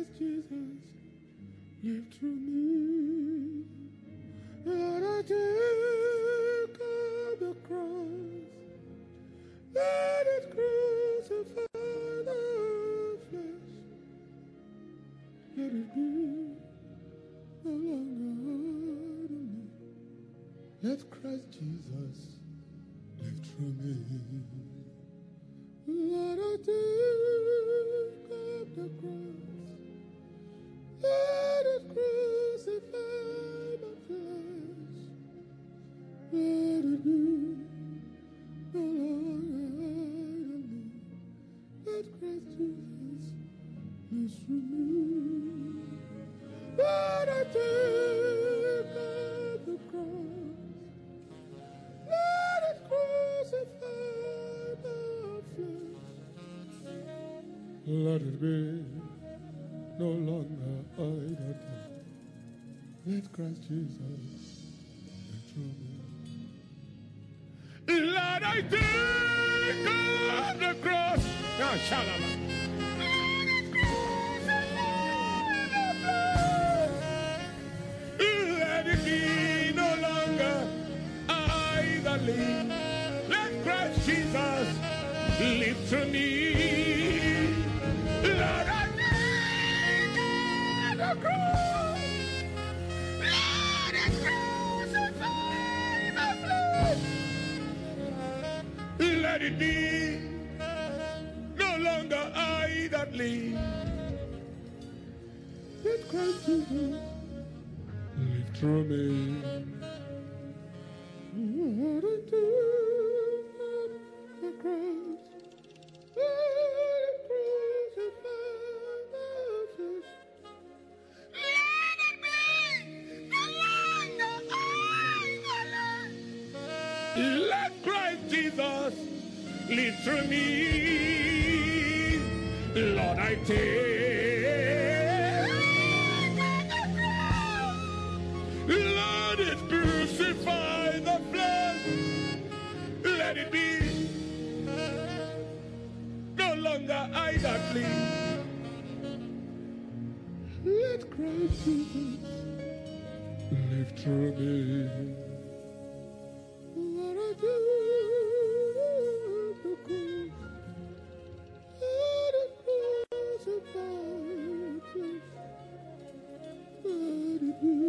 Christ Jesus, live through me. Lord, I take up the cross. Let it crucify the flesh. Let it be no longer in me. Let Christ Jesus live through me. Lord, I take up the cross. Let it crucify my flesh. Let it be no longer in me. Let Christ Jesus live through me. Lord, I take up the cross. Let it crucify my flesh. Let it be no longer I that live. Let Christ Jesus live through me. Lord, I take up the cross. Now, shalom. Let it be no longer I that live. Let Christ Jesus live through me. Lord, I take up the cross. Let it crucify my flesh. Let it be no longer I that live. Let Christ Jesus live through me. What I do on the cross, let it crucify my flesh. Let it be no longer I that live. Let Christ Jesus live through me. Lord, I take let it crucify the flesh. Let it be no longer I that live. Let Christ Jesus live through me. What I do the cross. Let it crucify the flesh. Let it be.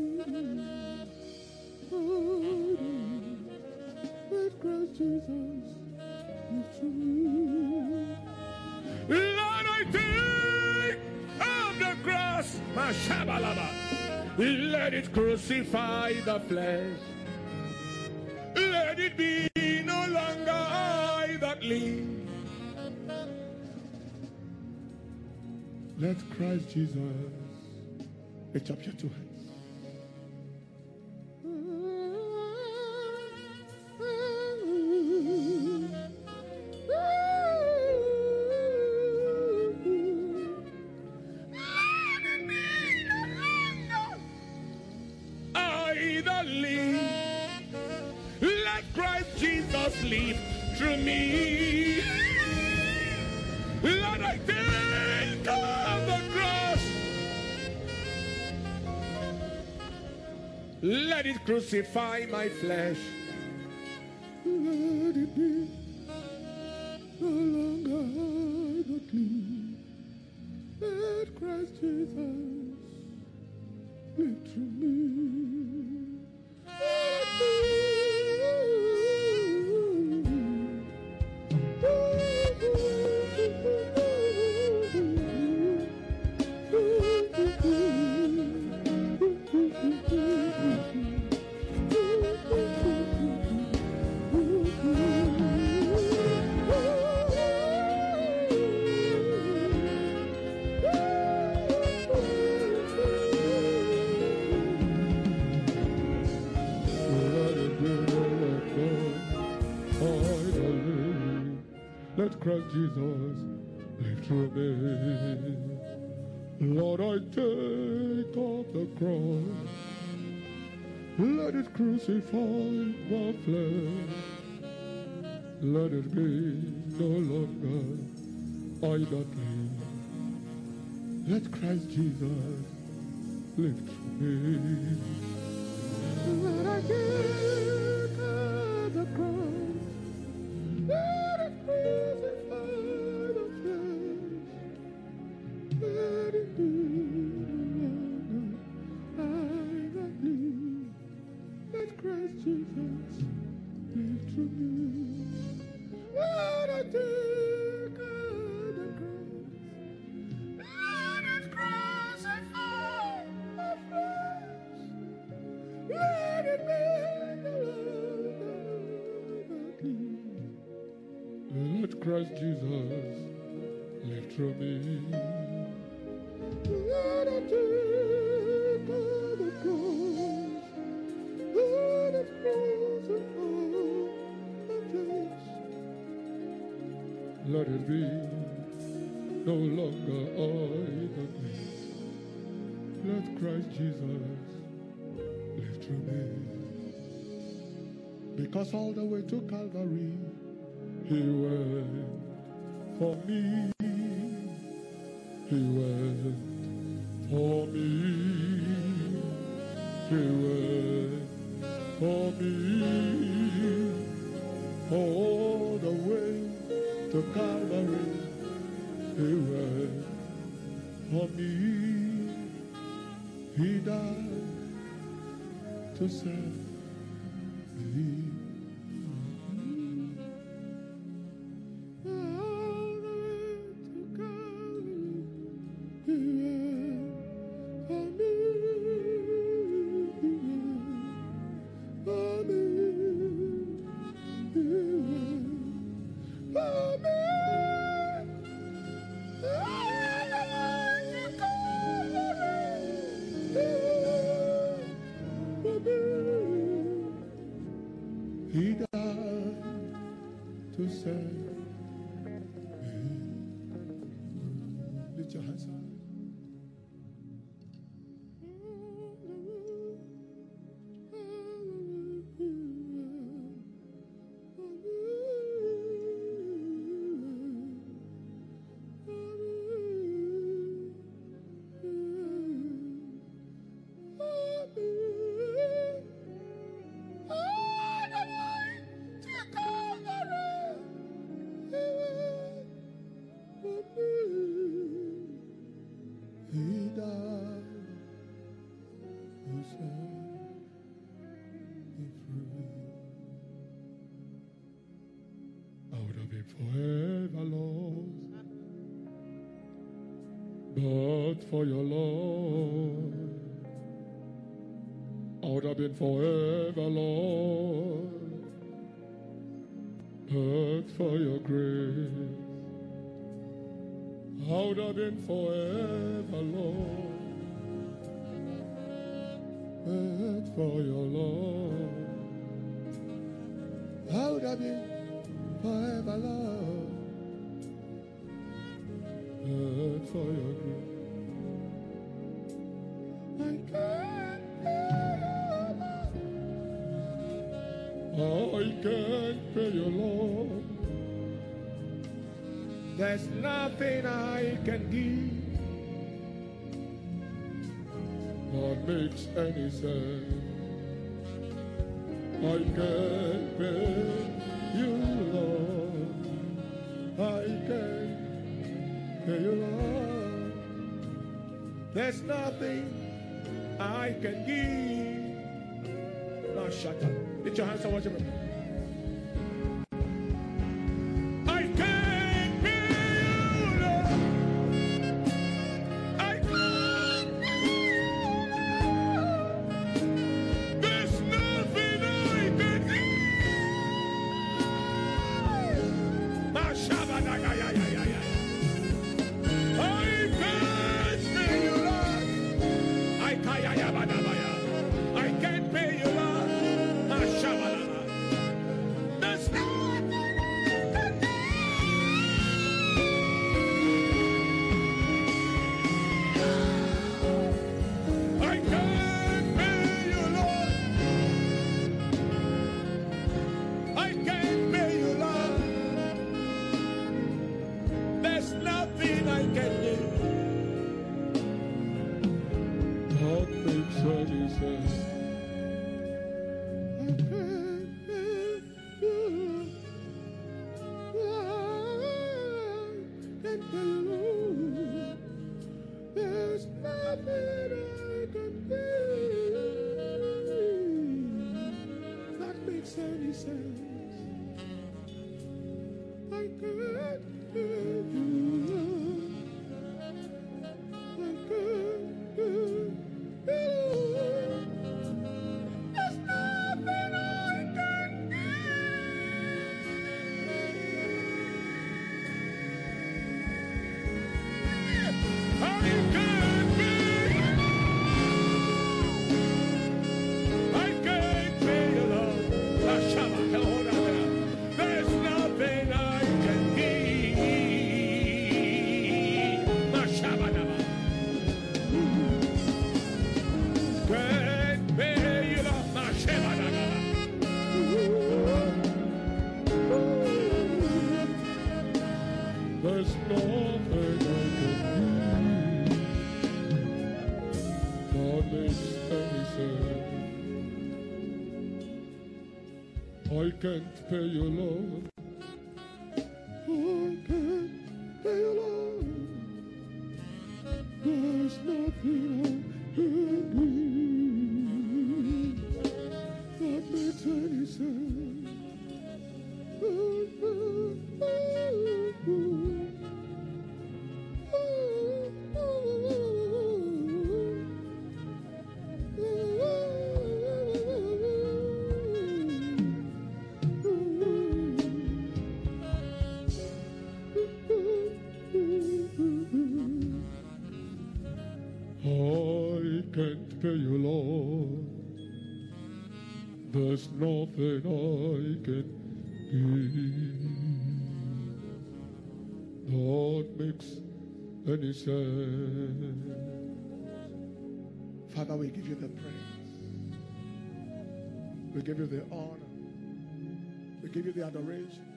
Let Christ Jesus live through me. Lord, I take up the cross, my shabalaba. Let it crucify the flesh. Let it be no longer I that live. Let Christ Jesus lift up your two hands. Let Christ Jesus live through me. Lord, I take up the cross. Let it crucify my flesh. Let it be no longer I that live. Let Christ Jesus live through me. Let Christ Jesus live through me. Lord, I take up the cross. Let it crucify my flesh. Let it be no longer I that live. Let Christ Jesus live through me. Let I give the cross. Let it crucify the flesh. Let it be no longer I that live. Let Christ Jesus live through me. Let I take the cross. Let it crucify the flesh. Let it be no longer. Let Christ Jesus live through me. Let it take the cross. Let it crucify the flesh. Let it be no longer I that live. Let Christ Jesus live through me. Because all the way to Calvary, He went for me. He went for me. He went for me. All the way to Calvary, He went for me. He died to save me. All the way to Calvary, He went for me. He went for me. He went for me. He died to save me. Lift your hands up. He died to set me free. I would have been forever lost, but for your love. I would have been forever lost, but for your grace. I would have been forever lost, but for your love. I would have been forever lost, but for your grace. I can't pay your love. I can't pay your love. There's nothing I can give that makes any sense. I can't pay you, Lord. I can't pay you, Lord. There's nothing I can give. Now shut up. Lift your hands and worship Him. I can't pay you, Lord. can't pay you, Lord. I can't pay you, Lord. There's nothing I can do that makes any sense. I can't pay you, Lord. There's nothing I can do that makes any sense. Father, we give you the praise. We give you the honor. We give you the adoration.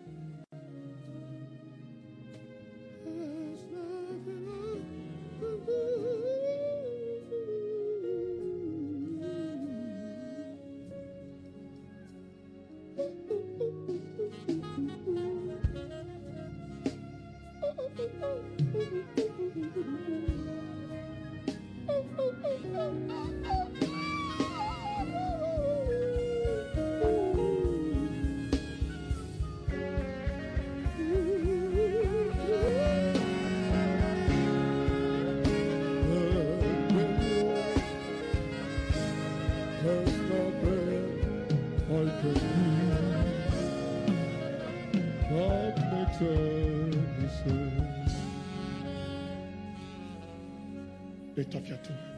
Lift up your two hands.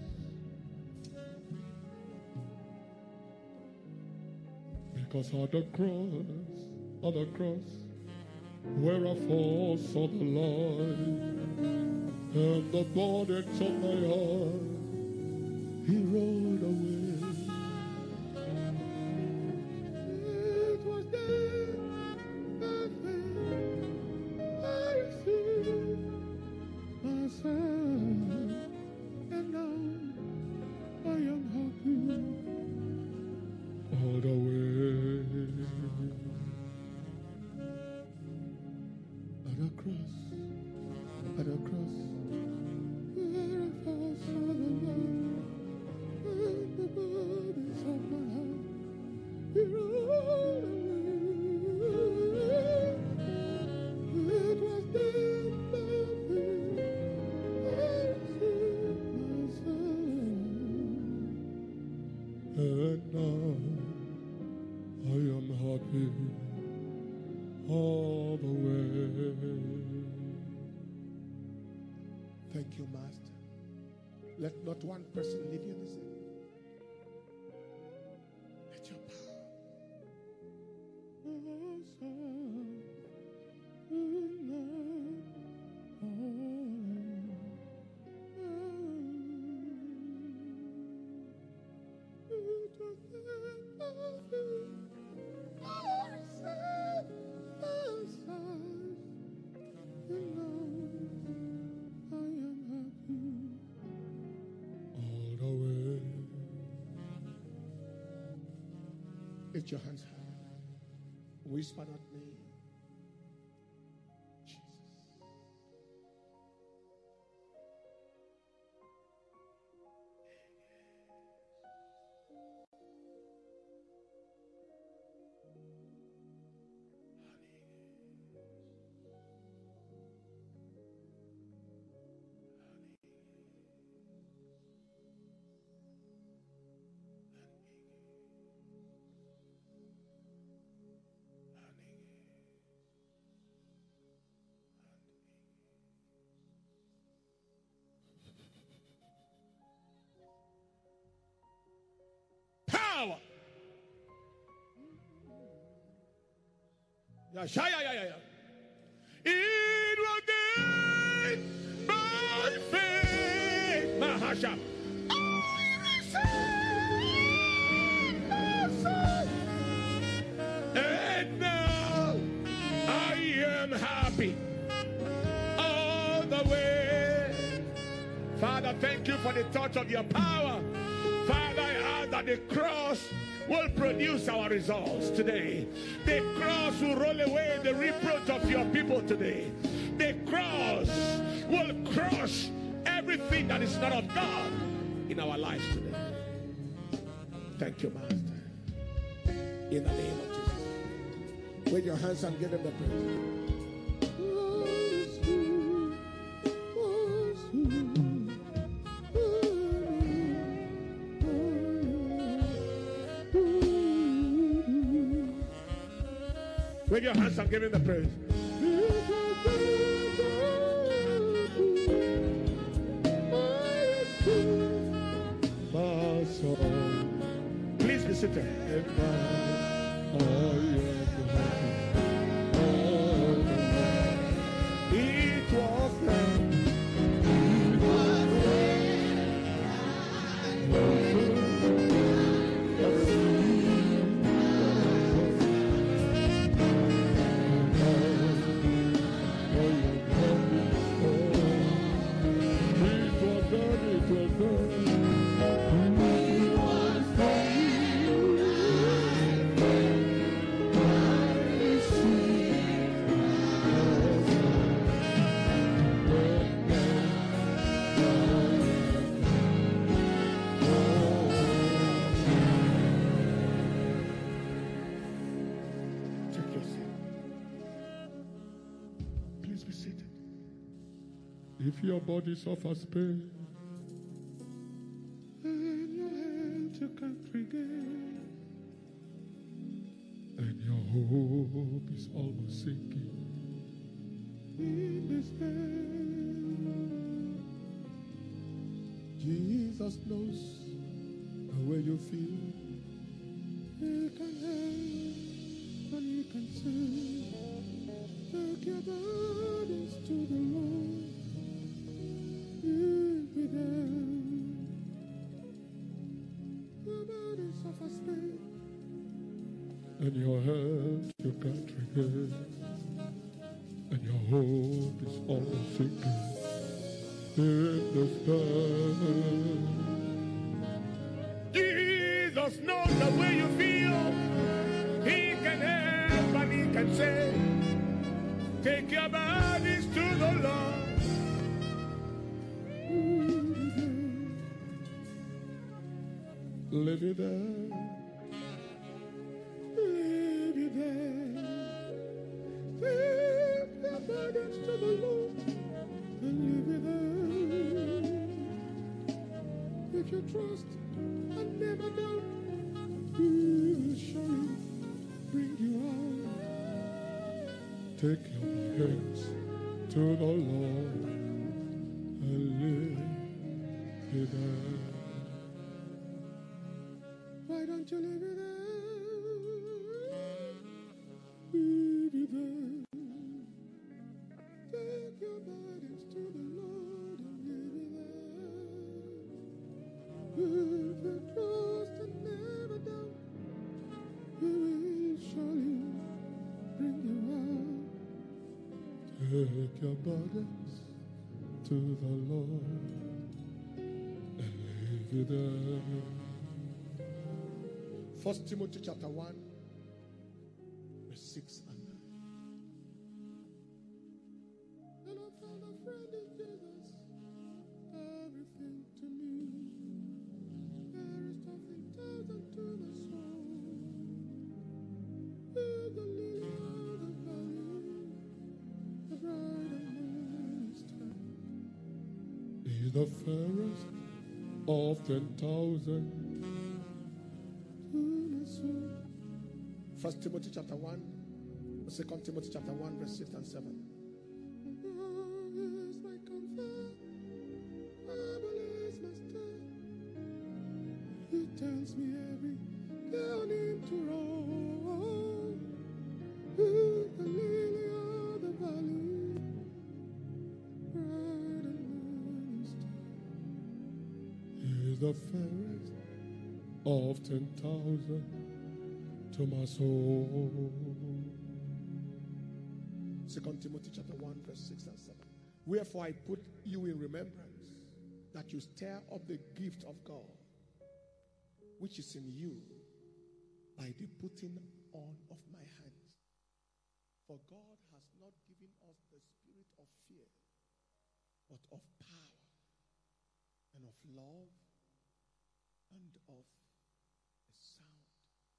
Because on the cross, where I fall saw the light, and the burdens of my heart, He rolled away. It was there, I received myself, and now I am happy all the way. At the cross, where I first saw the light, and the burdens of my heart, He rolled away. It was then by faith I received myself, and now I am happy all the way. Thank you, Master. Let not one person leave you the same. Let your power lift your hands high. Whisper that name. Jesus. Power. Yeah. It was gained by faith. Mahasha. And now I am happy all the way. Father, thank you for the touch of your power. Father, I ask that the cross will produce our results today. The cross will roll away the reproach of your people today. The cross will crush everything that is not of God in our lives today. Thank you, Master. In the name of Jesus. Wave your hands and give him the praise. Wave your hands and give him the praise. Please be seated. It was then. If your body suffers pain and your health you can't regain, and your hope is almost sinking in despair, Jesus knows the way you feel. He can help and he can save. Take your burdens to the Lord. And your health you can't regain, and your hope is almost sinking in despair. Jesus knows the way you feel. He can help and he can save. Take your bodies to the Lord. Live it there. Live it there. Take your burdens to the Lord and live it there. If you trust and never doubt, He will surely bring you out. Take your hands to the Lord and live it there. Why don't you live it there? Live it there. Take your burdens to the Lord and live it there. If you trust and never doubt, He will surely bring you out. Take your burdens to the Lord and live it there. 1 Timothy chapter 1, verse 6 and 9. And I found a friend in Jesus, everything to me. There is nothing thousand to my soul. He's the lily of the valley, the bright and morning star. He's the fairest of 10,000. 1 Timothy chapter 1, 2 Timothy chapter 1, verse 6 and 7. Is my comfort, Bible is my stay. He tells me every day I need to roll. He's the lily of the valley, bright and morning star. He's the fairest of 10,000. To my soul. 2 Timothy chapter 1, verse 6 and 7. Wherefore I put you in remembrance that you stir up the gift of God, which is in you by the putting on of my hands. For God has not given us the spirit of fear, but of power and of love and of a sound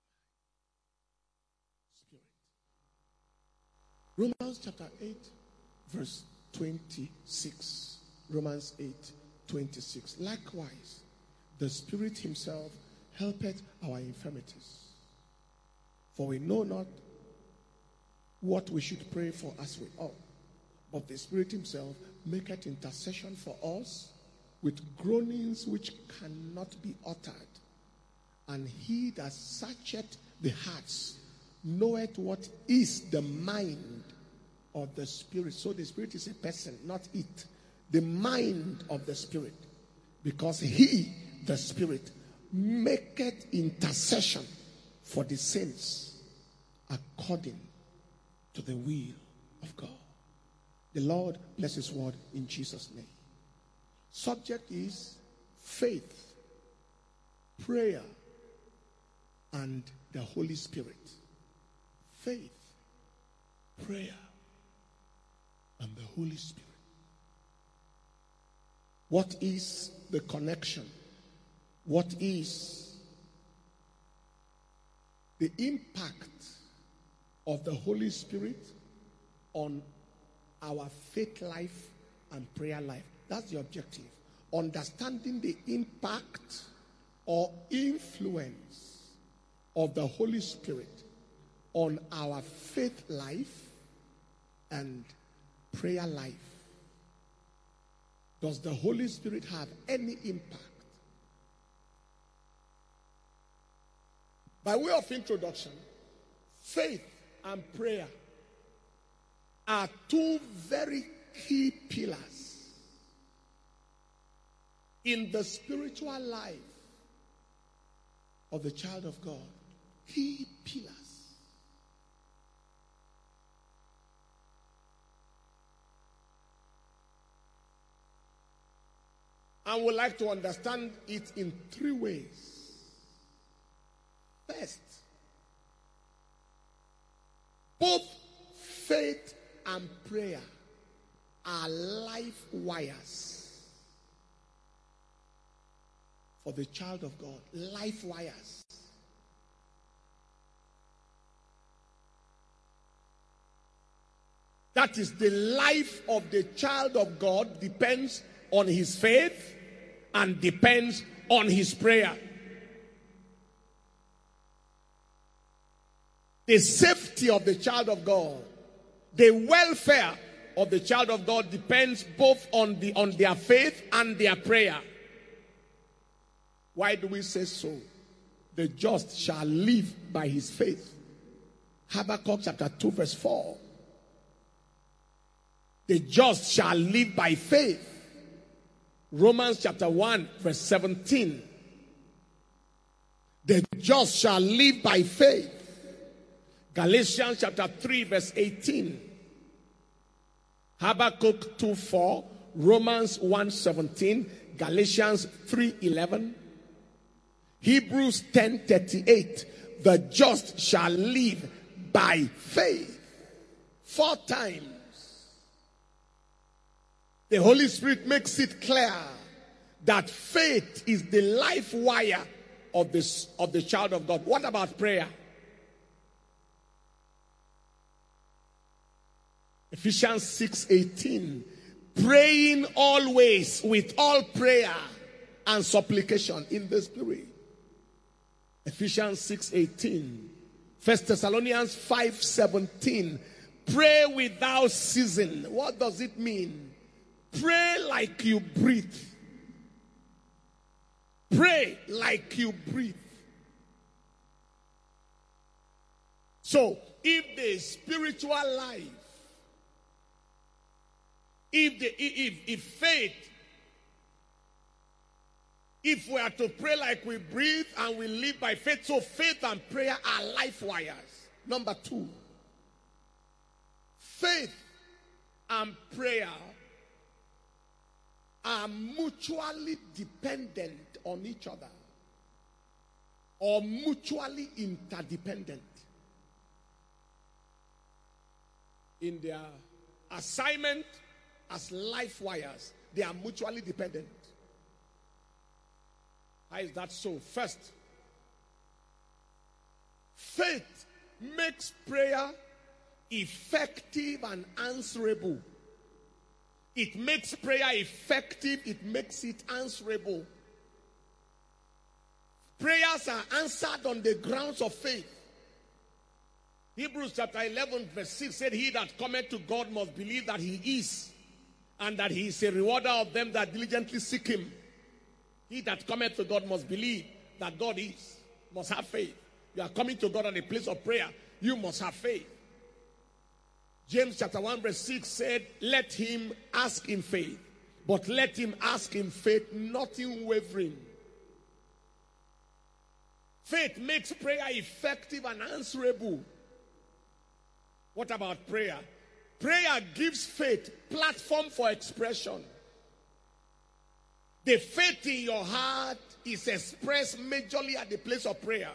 spirit. Romans chapter 8, verse 26. Romans 8, 26. Likewise, the Spirit himself helpeth our infirmities. For we know not what we should pray for as we ought, but the Spirit himself maketh intercession for us with groanings which cannot be uttered. And he that searcheth the hearts knoweth what is the mind of the Spirit. So the Spirit is a person, not it. The mind of the Spirit. Because he, the Spirit, maketh intercession for the saints according to the will of God. The Lord bless his word in Jesus' name. Subject is faith, prayer, and the Holy Spirit. Faith, prayer, and the Holy Spirit. What is the connection? What is the impact of the Holy Spirit on our faith life and prayer life? That's the objective. Understanding the impact or influence of the Holy Spirit on our faith life and prayer life. Does the Holy Spirit have any impact? By way of introduction, faith and prayer are two very key pillars in the spiritual life of the child of God. Key pillars. And would like to understand it in three ways. First, both faith and prayer are life wires for the child of God. Life wires. That is, the life of the child of God depends on his faith and depends on his prayer. The safety of the child of God, the welfare of the child of God depends both on their faith and their prayer. Why do we say so? The just shall live by his faith. Habakkuk chapter 2 verse 4. The just shall live by faith. Romans chapter 1 verse 17. The just shall live by faith. Galatians chapter 3 verse 18. Habakkuk 2:4. Romans 1:17. Galatians 3:11. Hebrews 10:38. The just shall live by faith. 4 times. The Holy Spirit makes it clear that faith is the life wire of the child of God. What about prayer? Ephesians 6:18. Praying always with all prayer and supplication in the Spirit. Ephesians 6:18. 1 Thessalonians 5:17. Pray without ceasing. What does it mean? Pray like you breathe. Pray like you breathe. So, if the spiritual life, if faith, if we are to pray like we breathe and we live by faith, so faith and prayer are life wires. Number 2, faith and prayer are mutually dependent on each other. or mutually interdependent. In their assignment as life wires, they are mutually dependent. How is that so? First, faith makes prayer effective and answerable. It makes prayer effective, it makes it answerable. Prayers are answered on the grounds of faith. Hebrews chapter 11 verse 6 said, he that cometh to God must believe that he is, and that he is a rewarder of them that diligently seek him. He that cometh to God must believe that God is, must have faith. You are coming to God on a place of prayer, you must have faith. James chapter 1 verse 6 said, let him ask in faith, but let him ask in faith, not in wavering. Faith makes prayer effective and answerable. What about prayer? Prayer gives faith platform for expression. The faith in your heart is expressed majorly at the place of prayer.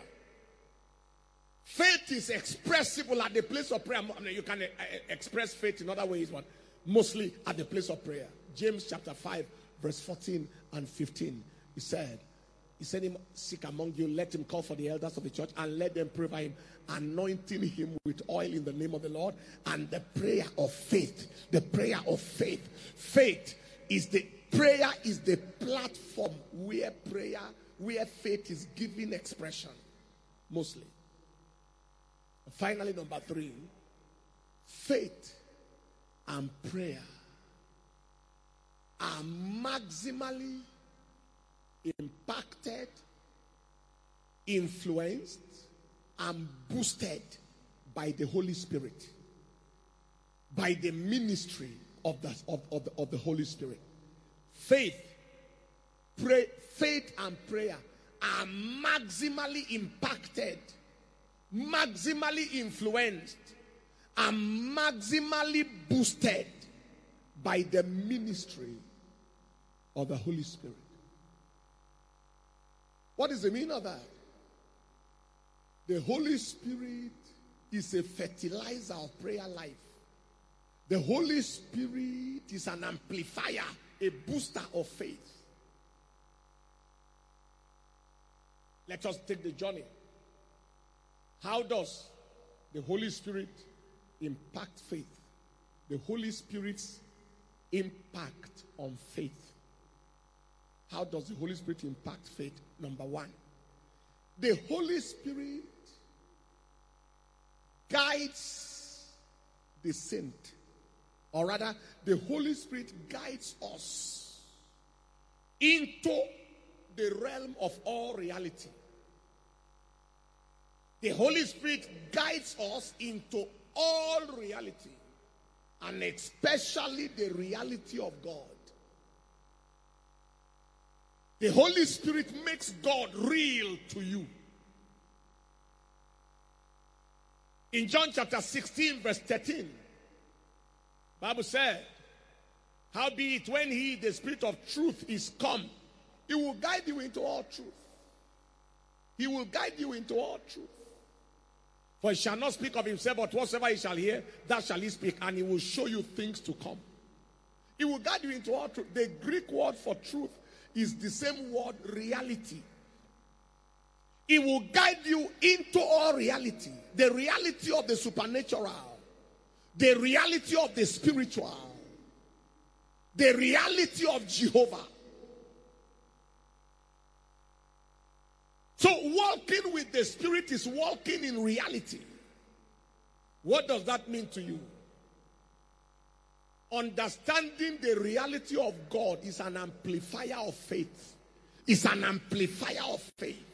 Faith is expressible at the place of prayer. I mean, you can express faith in other ways, but mostly at the place of prayer. James chapter 5, verse 14 and 15. He said, him sick among you, let him call for the elders of the church and let them pray for him, anointing him with oil in the name of the Lord. And the prayer of faith, the prayer of faith. Prayer is the platform where faith is given expression, mostly. Finally, number 3, faith and prayer are maximally impacted, influenced, and boosted by the Holy Spirit, by the ministry of the Holy Spirit. Faith and prayer are maximally impacted, maximally influenced, and maximally boosted by the ministry of the Holy Spirit. What is the meaning of that? The Holy Spirit is a fertilizer of prayer life. The Holy Spirit is an amplifier, a booster of faith. Let us take the journey. How does the Holy Spirit impact faith? The Holy Spirit's impact on faith. How does the Holy Spirit impact faith? Number 1, the Holy Spirit guides the saint. Or rather, the Holy Spirit guides us into the realm of all reality. The Holy Spirit guides us into all reality, and especially the reality of God. The Holy Spirit makes God real to you. In John chapter 16, verse 13, Bible said, howbeit when he, the Spirit of truth, is come, he will guide you into all truth. He will guide you into all truth. For he shall not speak of himself, but whatsoever he shall hear, that shall he speak, and he will show you things to come. He will guide you into all truth. The Greek word for truth is the same word, reality. It will guide you into all reality. The reality of the supernatural, the reality of the spiritual, the reality of Jehovah. So walking with the Spirit is walking in reality. What does that mean to you? Understanding the reality of God is an amplifier of faith. It's an amplifier of faith.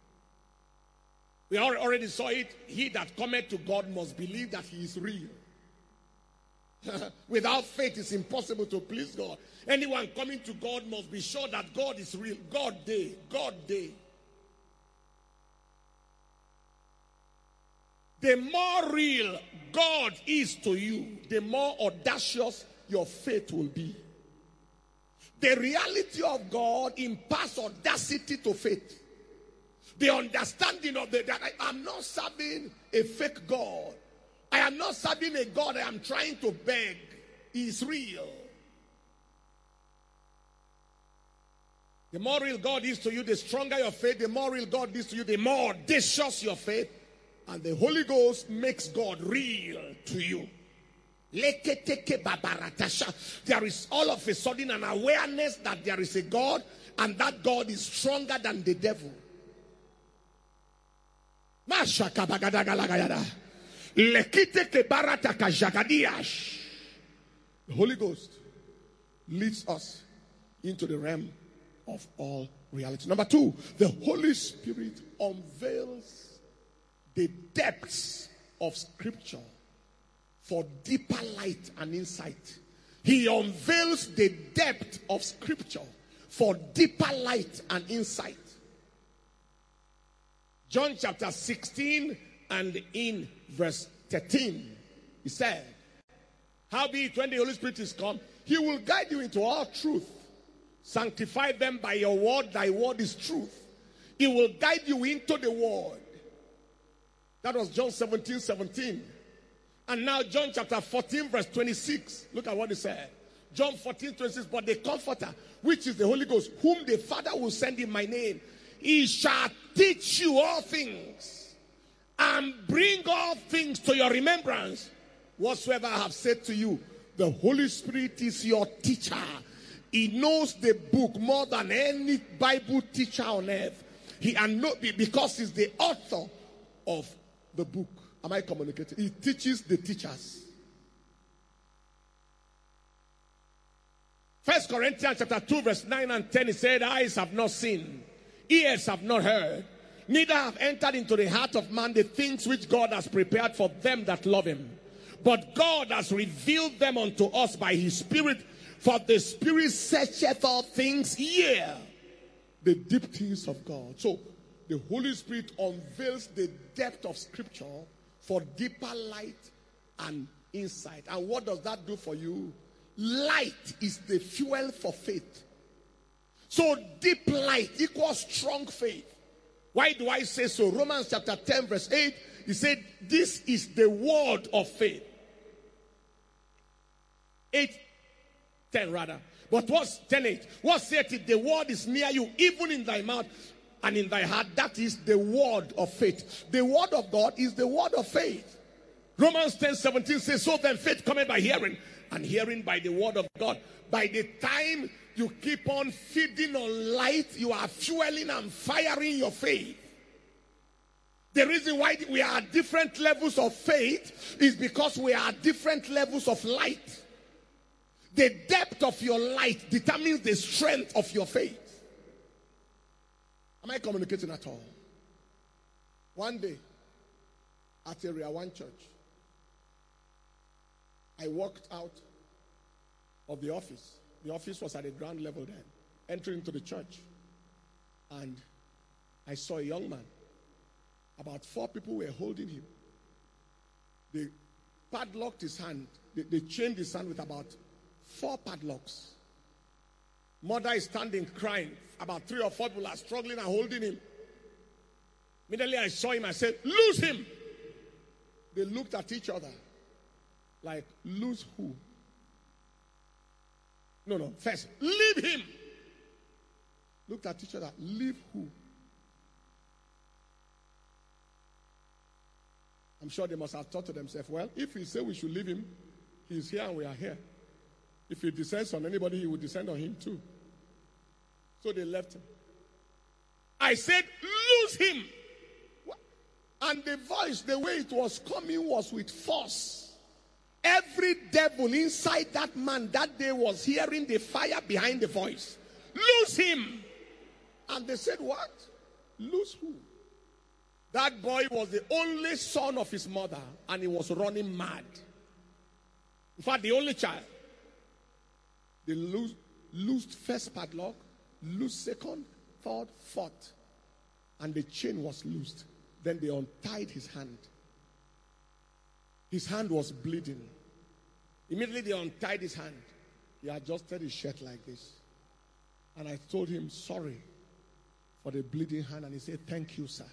We already saw it. He that cometh to God must believe that he is real. Without faith, it's impossible to please God. Anyone coming to God must be sure that God is real. God day. The more real God is to you, the more audacious your faith will be. The reality of God imparts audacity to faith. The understanding of that I am not serving a fake God. I am not serving a God I am trying to beg. He is real. The more real God is to you, the stronger your faith. The more real God is to you, the more audacious your faith. And the Holy Ghost makes God real to you. There is all of a sudden an awareness that there is a God, and that God is stronger than the devil. The Holy Ghost leads us into the realm of all reality. Number two, the Holy Spirit unveils the depths of Scripture for deeper light and insight. He unveils the depth of Scripture for deeper light and insight. John chapter 16 and in verse 13, he said, howbeit when the Holy Spirit is come, he will guide you into all truth. Sanctify them by your word. Thy word is truth. He will guide you into the word. That was John 17:17. And now John chapter 14 verse 26. Look at what he said. John 14:26. But the Comforter, which is the Holy Ghost, whom the Father will send in my name, he shall teach you all things and bring all things to your remembrance whatsoever I have said to you. The Holy Spirit is your teacher. He knows the book more than any Bible teacher on earth. Because he's the author of the book. Am I communicating? He teaches the teachers. 1 Corinthians chapter 2 verse 9 and 10, he said, eyes have not seen, ears have not heard, neither have entered into the heart of man the things which God has prepared for them that love him. But God has revealed them unto us by his Spirit, for the Spirit searcheth all things, yea, the deep things of God. So the Holy Spirit unveils the depth of Scripture for deeper light and insight. And what does that do for you? Light is the fuel for faith. So deep light equals strong faith. Why do I say so? Romans chapter 10 verse 8, he said, this is the word of faith. 8:10 rather. But what's 10:8? What saith it? The word is near you, even in thy mouth and in thy heart. That is the word of faith. The word of God is the word of faith. Romans 10:17 says, so then faith cometh by hearing, and hearing by the word of God. By the time you keep on feeding on light, you are fueling and firing your faith. The reason why we are at different levels of faith is because we are at different levels of light. The depth of your light determines the strength of your faith. Am I communicating at all? One day, at Area 1 church, I walked out of the office. The office was at the ground level then, entering into the church. And I saw a young man. About 4 people were holding him. They padlocked his hand. They chained his hand with about 4 padlocks. Mother is standing crying. About 3 or 4 people are struggling and holding him. Immediately I saw him, I said, lose him. They looked at each other like, lose who? No, first, leave him. Looked at each other, leave who? I'm sure they must have thought to themselves, well, if we say we should leave him, he's here and we are here. If he descends on anybody, he will descend on him too. So they left him. I said, lose him. And the voice, the way it was coming was with force. Every devil inside that man that day was hearing the fire behind the voice. Lose him. And they said, what? Lose who? That boy was the only son of his mother, and he was running mad. In fact, the only child. They loosed first padlock, loosed second, third, fourth, and the chain was loosed. Then they untied his hand. His hand was bleeding. Immediately they untied his hand. He adjusted his shirt like this. And I told him, sorry for for the bleeding hand, and he said, "Thank you, sir."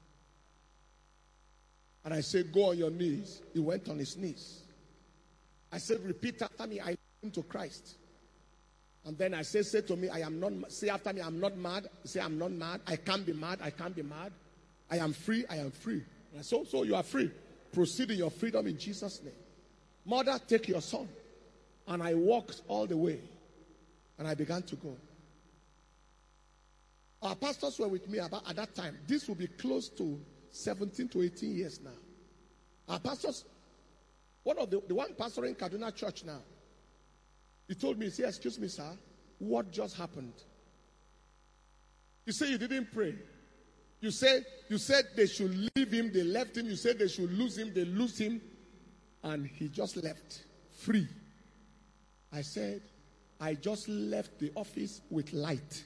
And I said, "Go on your knees." He went on his knees. I said, "Repeat after me, I came to Christ." And then I said, "Say to me, I am not," say after me, "I'm not mad." Say, "I'm not mad. I can't be mad. I can't be mad. I am free. I am free." And I said, "So you are free. Proceed in your freedom in Jesus' name. Mother, take your son." And I walked all the way. And I began to go. Our pastors were with me at that time. This will be close to 17 to 18 years now. Our pastors, one of the one pastor in Kaduna Church now, he told me, he said, "Excuse me, sir, what just happened?" You say you didn't pray. You said they should leave him, they left him. You said they should lose him, they lose him. And he just left, free. I said, "I just left the office with light."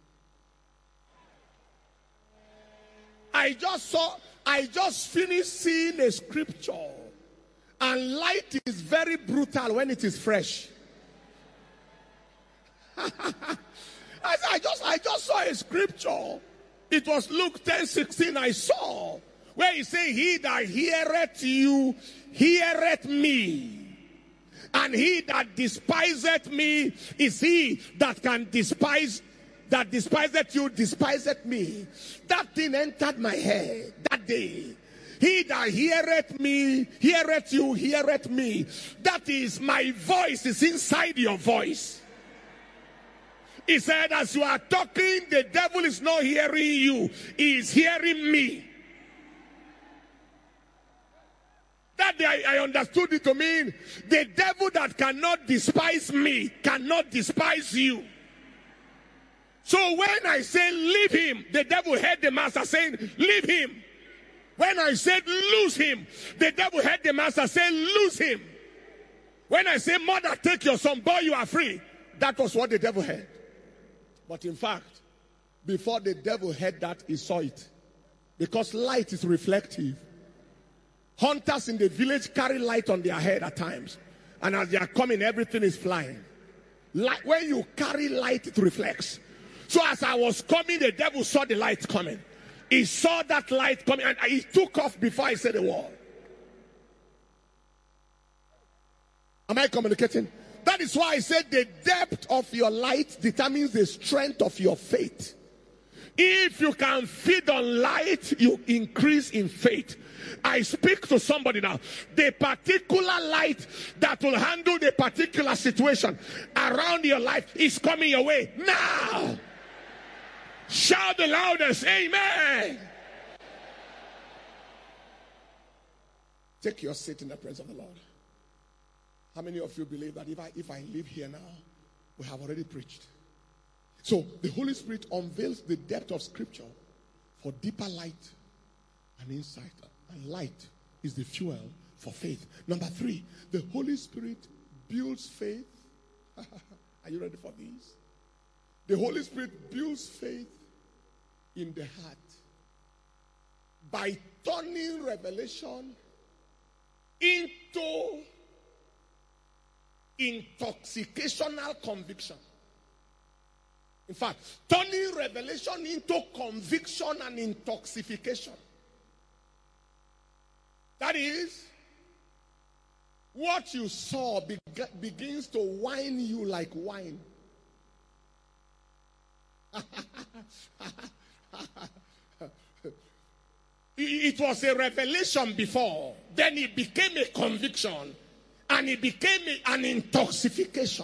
I just finished seeing a scripture. And light is very brutal when it is fresh. I just saw a scripture. It was Luke 10:16 I saw, where he said, "He that heareth you, heareth me. And he that despiseth me is he that can despise, that despiseth you, despiseth me." That thing entered my head that day. He that heareth me, heareth you, heareth me. That is, my voice is inside your voice. He said, as you are talking, the devil is not hearing you. He is hearing me. That day I understood it to mean the devil that cannot despise me cannot despise you. So when I say leave him, the devil heard the master saying, "Leave him." When I said lose him, the devil heard the master saying, "Lose him." When I say, "Mother, take your son, boy, you are free," that was what the devil heard. But in fact, before the devil heard that, he saw it. Because light is reflective. Hunters in the village carry light on their head at times. And as they are coming, everything is flying. Like when you carry light, it reflects. So as I was coming, the devil saw the light coming. He saw that light coming and he took off before I said a word. Am I communicating? That is why I said the depth of your light determines the strength of your faith. If you can feed on light, you increase in faith. I speak to somebody now. The particular light that will handle the particular situation around your life is coming your way now. Shout the loudest, amen. Take your seat in the presence of the Lord. How many of you believe that if I live here now, we have already preached? So the Holy Spirit unveils the depth of Scripture for deeper light and insight. And light is the fuel for faith. Number 3, the Holy Spirit builds faith. Are you ready for this? The Holy Spirit builds faith in the heart by turning revelation into intoxicational conviction. In fact, turning revelation into conviction and intoxication. That is, what you saw begins to wine you like wine. It was a revelation before, then it became a conviction, and it became an intoxication.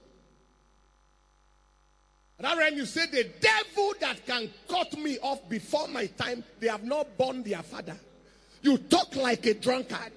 That when you say the devil that can cut me off before my time, they have not born their father. You talk like a drunkard.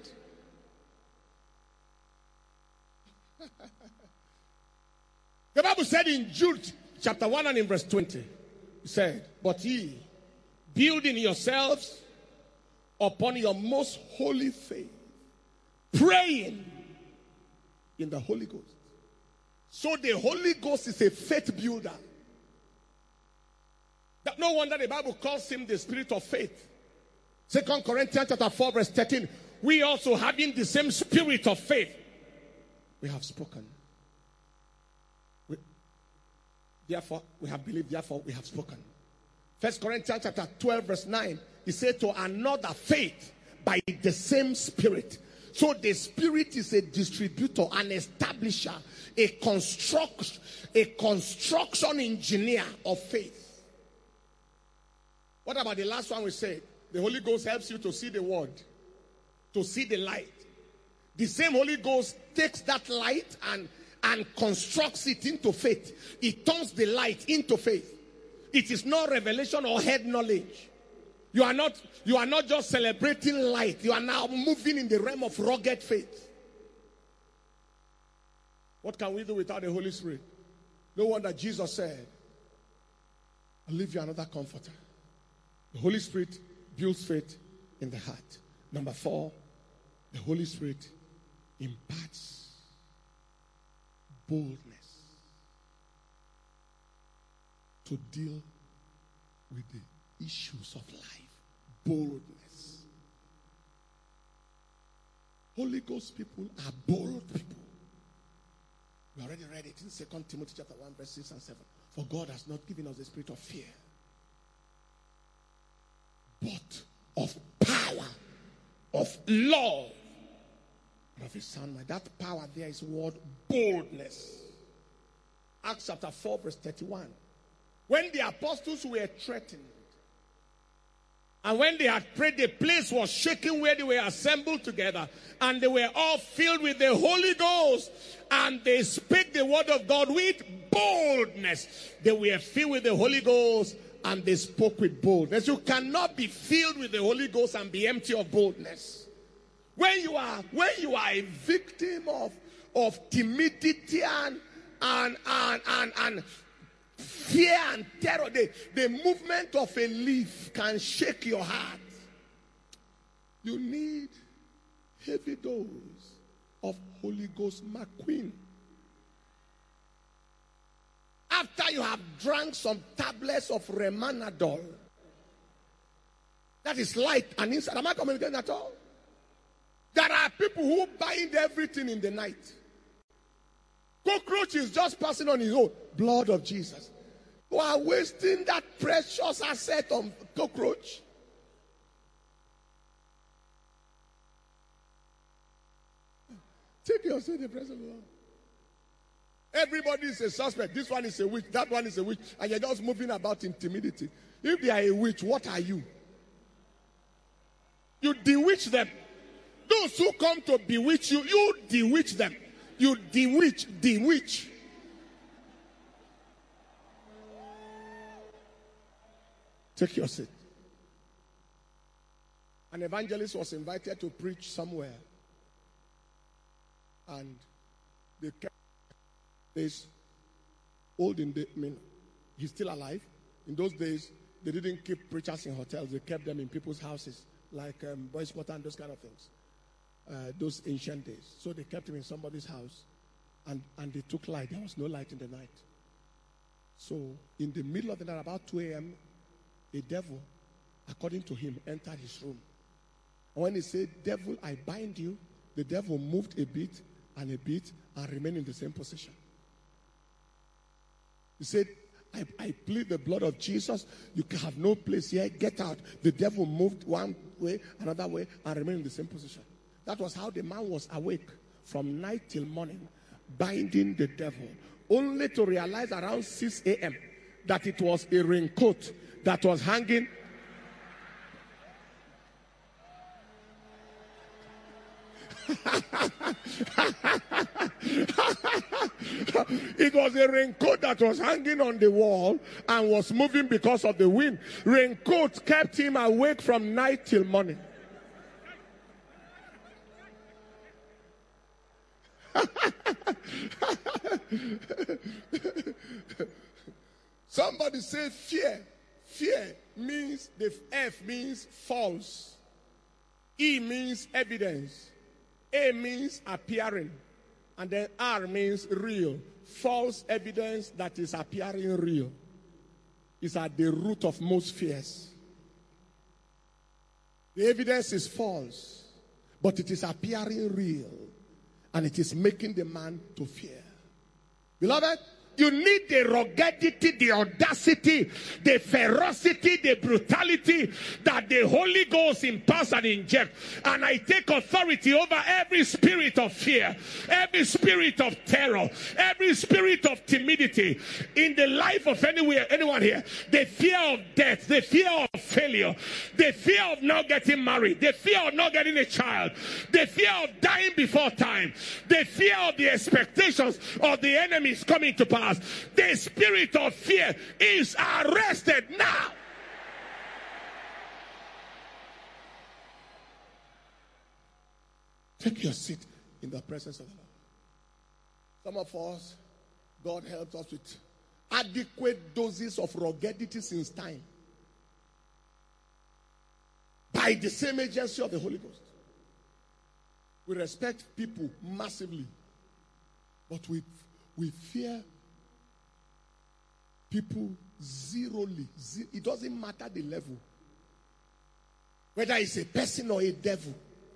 The Bible said in Jude chapter 1 and in verse 20, it said, "But ye, building yourselves upon your most holy faith, praying in the Holy Ghost." So the Holy Ghost is a faith builder. No wonder the Bible calls him the Spirit of faith. 2 Corinthians chapter 4 verse 13. We also, having the same spirit of faith, we have spoken. Therefore, we have believed, therefore we have spoken. 1 Corinthians chapter 12 verse 9. He said to another faith by the same Spirit. So the Spirit is a distributor, an establisher, a construction engineer of faith. What about the last one we said? The Holy Ghost helps you to see the word, to see the light. The same Holy Ghost takes that light and constructs it into faith. It turns the light into faith. It is not revelation or head knowledge. You are not just celebrating light. You are now moving in the realm of rugged faith. What can we do without the Holy Spirit? No wonder Jesus said, I'll leave you another comforter. The Holy Spirit builds faith in the heart. Number 4, the Holy Spirit imparts boldness to deal with the issues of life. Boldness. Holy Ghost people are bold people. We already read it in 2 Timothy chapter 1 verse 6 and 7. For God has not given us the spirit of fear, but of power, of love, and of a sound mind. That power there is word boldness. Acts chapter 4 verse 31. When the apostles were threatened, and when they had prayed, the place was shaking where they were assembled together. And they were all filled with the Holy Ghost. And they spake the word of God with boldness. They were filled with the Holy Ghost and they spoke with boldness. You cannot be filled with the Holy Ghost and be empty of boldness. When you are a victim of timidity and fear and terror, the movement of a leaf can shake your heart. You need heavy dose of Holy Ghost McQueen. After you have drank some tablets of Remanadol, that is light and inside. Am I communicating at all? There are people who bind everything in the night. Cockroach is just passing on his own. Blood of Jesus. You are wasting that precious asset on cockroach. Take yourself the presence of the Lord. Everybody is a suspect. This one is a witch. That one is a witch. And you're just moving about in timidity. If they are a witch, what are you? You bewitch them. Those who come to bewitch you, you bewitch them. You bewitch. Take your seat. An evangelist was invited to preach somewhere. And they kept this olden day, he's still alive. In those days, they didn't keep preachers in hotels. They kept them in people's houses, like Boys Water and those kind of things. Those ancient days. So they kept him in somebody's house. And they took light. There was no light in the night. So in the middle of the night, about 2 a.m., a devil, according to him, entered his room. And when he said, "Devil, I bind you," the devil moved a bit and remained in the same position. He said, I plead the blood of Jesus. You can have no place here. Get out. The devil moved one way, another way, and remained in the same position. That was how the man was awake from night till morning, binding the devil, only to realize around 6 a.m. that it was a raincoat that was hanging. It was a raincoat that was hanging on the wall and was moving because of the wind. Raincoat kept him awake from night till morning. Somebody say fear. Fear means, the F means false. E means evidence. A means appearing. And then R means real. False evidence that is appearing real is at the root of most fears. The evidence is false, but it is appearing real. And it is making the man to fear. Beloved, You need the ruggedity, the audacity, the ferocity, the brutality that the Holy Ghost imparts and injects. And I take authority over every spirit of fear, every spirit of terror, every spirit of timidity in the life of anyone here. The fear of death, the fear of failure, the fear of not getting married, the fear of not getting a child, the fear of dying before time, the fear of the expectations of the enemies coming to pass. The spirit of fear is arrested now. Take your seat in the presence of the Lord. Some of us, God helps us with adequate doses of ruggedity since time. By the same agency of the Holy Ghost. We respect people massively. But we fear people zeroly. It doesn't matter the level. Whether it's a person or a devil.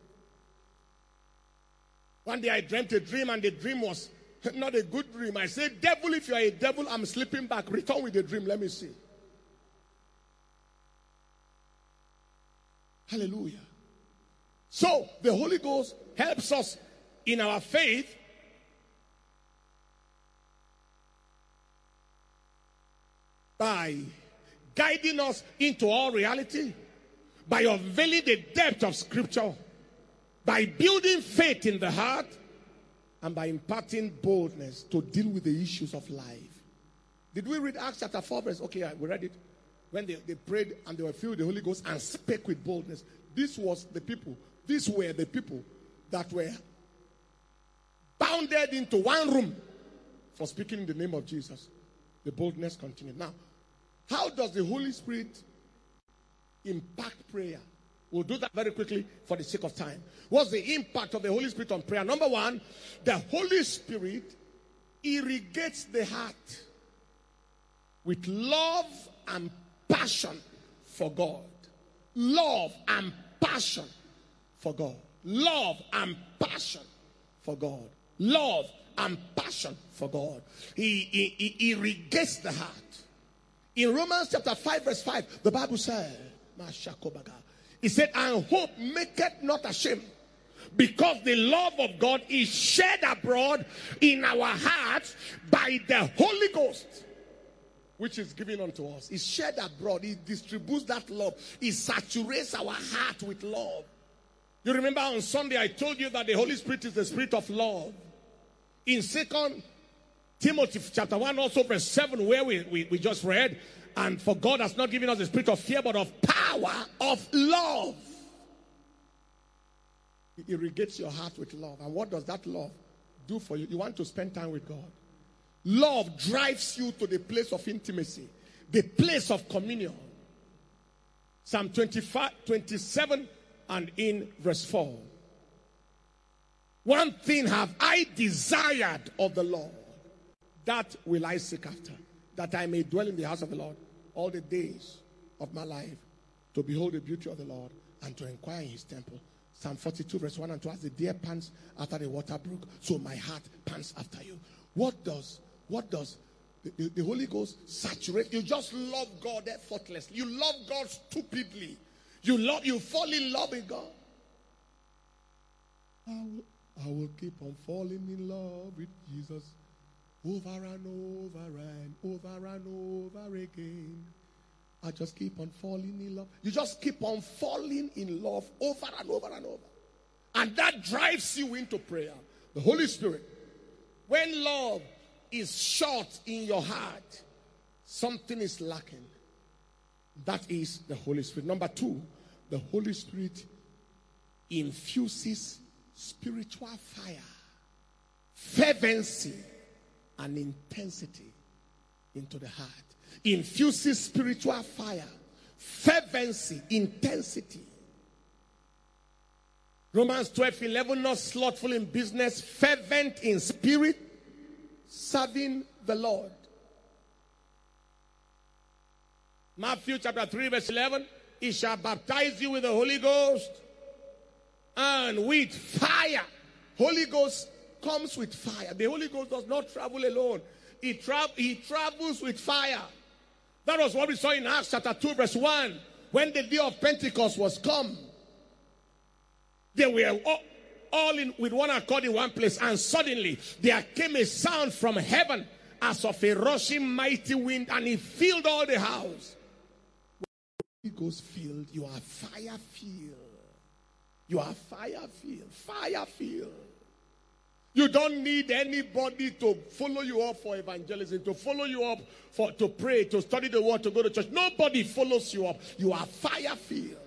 One day I dreamt a dream and the dream was not a good dream. I said, devil, if you are a devil, I'm sleeping back. Return with the dream. Let me see. Hallelujah. So the Holy Ghost helps us in our faith by guiding us into all reality, by unveiling the depth of Scripture, by building faith in the heart, and by imparting boldness to deal with the issues of life. Did we read Acts chapter 4 verse? Okay, we read it. When they prayed and they were filled with the Holy Ghost and spake with boldness. These were the people that were bounded into one room for speaking in the name of Jesus. The boldness continued. Now, how does the Holy Spirit impact prayer? We'll do that very quickly for the sake of time. What's the impact of the Holy Spirit on prayer? Number one, the Holy Spirit irrigates the heart with love and passion for God. Love and passion for God. Love and passion for God. Love and passion for God. He irrigates the heart. In Romans chapter 5 verse 5, the Bible said, he said, and hope maketh not ashamed, because the love of God is shed abroad in our hearts by the Holy Ghost, which is given unto us. It's shed abroad. He distributes that love. He saturates our heart with love. You remember on Sunday I told you that the Holy Spirit is the spirit of love. In 2 Timothy chapter 1 also verse 7 where we just read, and for God has not given us the spirit of fear but of power, of love. It irrigates your heart with love. And what does that love do for you? You want to spend time with God. Love drives you to the place of intimacy, the place of communion. Psalm 27 and in verse 4. One thing have I desired of the Lord, that will I seek after, that I may dwell in the house of the Lord all the days of my life, to behold the beauty of the Lord and to inquire in his temple. Psalm 42 verse 1 and 2, as the deer pants after the water brook, so my heart pants after you. What does the Holy Ghost saturate? You just love God effortlessly. You love God stupidly. You fall in love with God. I will keep on falling in love with Jesus over and over and over and over again. I just keep on falling in love. You just keep on falling in love over and over and over. And that drives you into prayer. The Holy Spirit. When love is short in your heart, something is lacking. That is the Holy Spirit. Number two, the Holy Spirit infuses spiritual fire, fervency, and intensity into the heart. Infuses spiritual fire, fervency, intensity. Romans 12:11, not slothful in business, fervent in spirit, serving the Lord. Matthew chapter 3 verse 11, he shall baptize you with the Holy Ghost and with fire. Holy Ghost comes with fire. The Holy Ghost does not travel alone. he travels with fire. That was what we saw in Acts chapter 2 verse 1. When the day of Pentecost was come, they were all in with one accord in one place, and suddenly there came a sound from heaven as of a rushing mighty wind, and it filled all the house. When it goes filled, you are fire filled. You are fire filled. Fire filled. You don't need anybody to follow you up for evangelism, to follow you up to pray, to study the word, to go to church. Nobody follows you up. You are fire filled.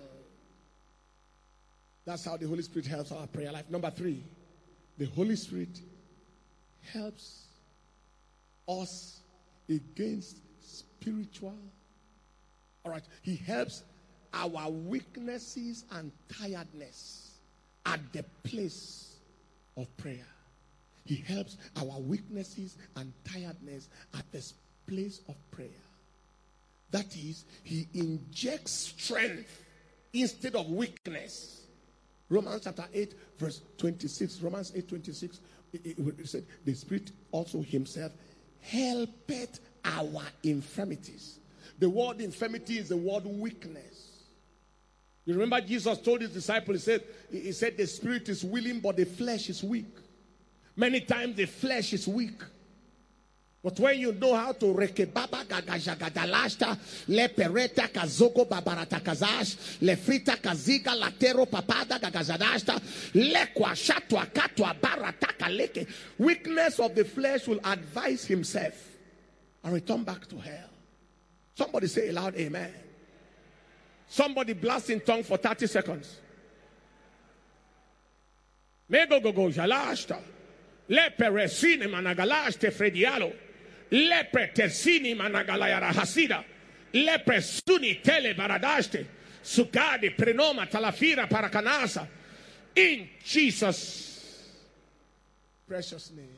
That's how the Holy Spirit helps our prayer life. Number 3, the Holy Spirit helps us against spiritual. All right. He helps our weaknesses and tiredness at the place of prayer. He helps our weaknesses and tiredness at this place of prayer. That is, he injects strength instead of weakness. Romans chapter 8 verse 26. Romans 8:26. It said, the Spirit also himself helpeth our infirmities. The word infirmity is the word weakness. You remember Jesus told his disciples, he said the spirit is willing, but the flesh is weak. Many times the flesh is weak. But when you know how to rekebaba gagajagadalashta lepereta kazoko babarata kazash lefrita kaziga latero papada gagazadashta lekwa shatwa katwa barataka leke, weakness of the flesh will advise himself and return back to hell. Somebody say aloud, amen. Somebody blast in tongue for 30 seconds. Mego gogo jalashta leperesine managalashte fredialo. Lepre tersini managalayara hasida. Lepre suni tele baradaste. Sukade prenoma talafira parakanasa. In Jesus' precious name.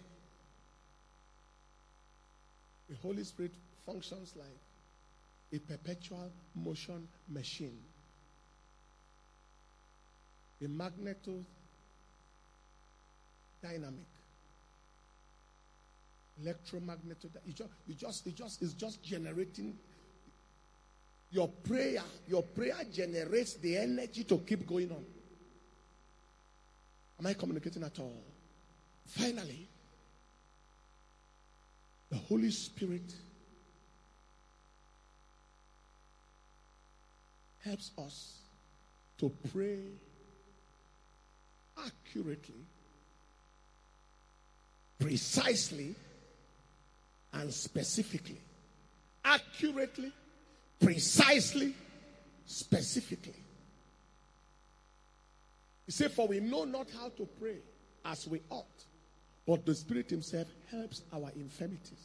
The Holy Spirit functions like a perpetual motion machine. A magnetodynamic. Electromagnetic. It's just generating your prayer. Your prayer generates the energy to keep going on. Am I communicating at all? Finally, the Holy Spirit helps us to pray accurately, precisely, and specifically. Accurately, precisely, specifically. He said, for we know not how to pray as we ought, but the Spirit himself helps our infirmities.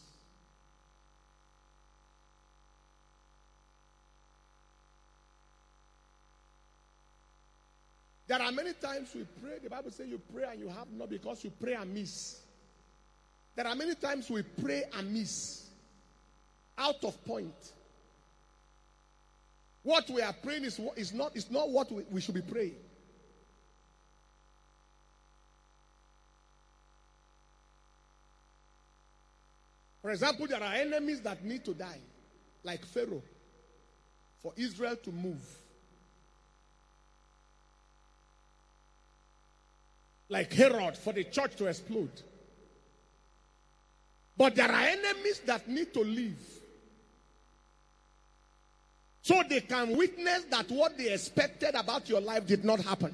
There are many times we pray. The Bible says you pray and you have not because you pray amiss. There are many times we pray amiss, out of point. What we are praying is not what we should be praying. For example, there are enemies that need to die, like Pharaoh, for Israel to move. Like Herod, for the church to explode. But there are enemies that need to leave. So they can witness that what they expected about your life did not happen.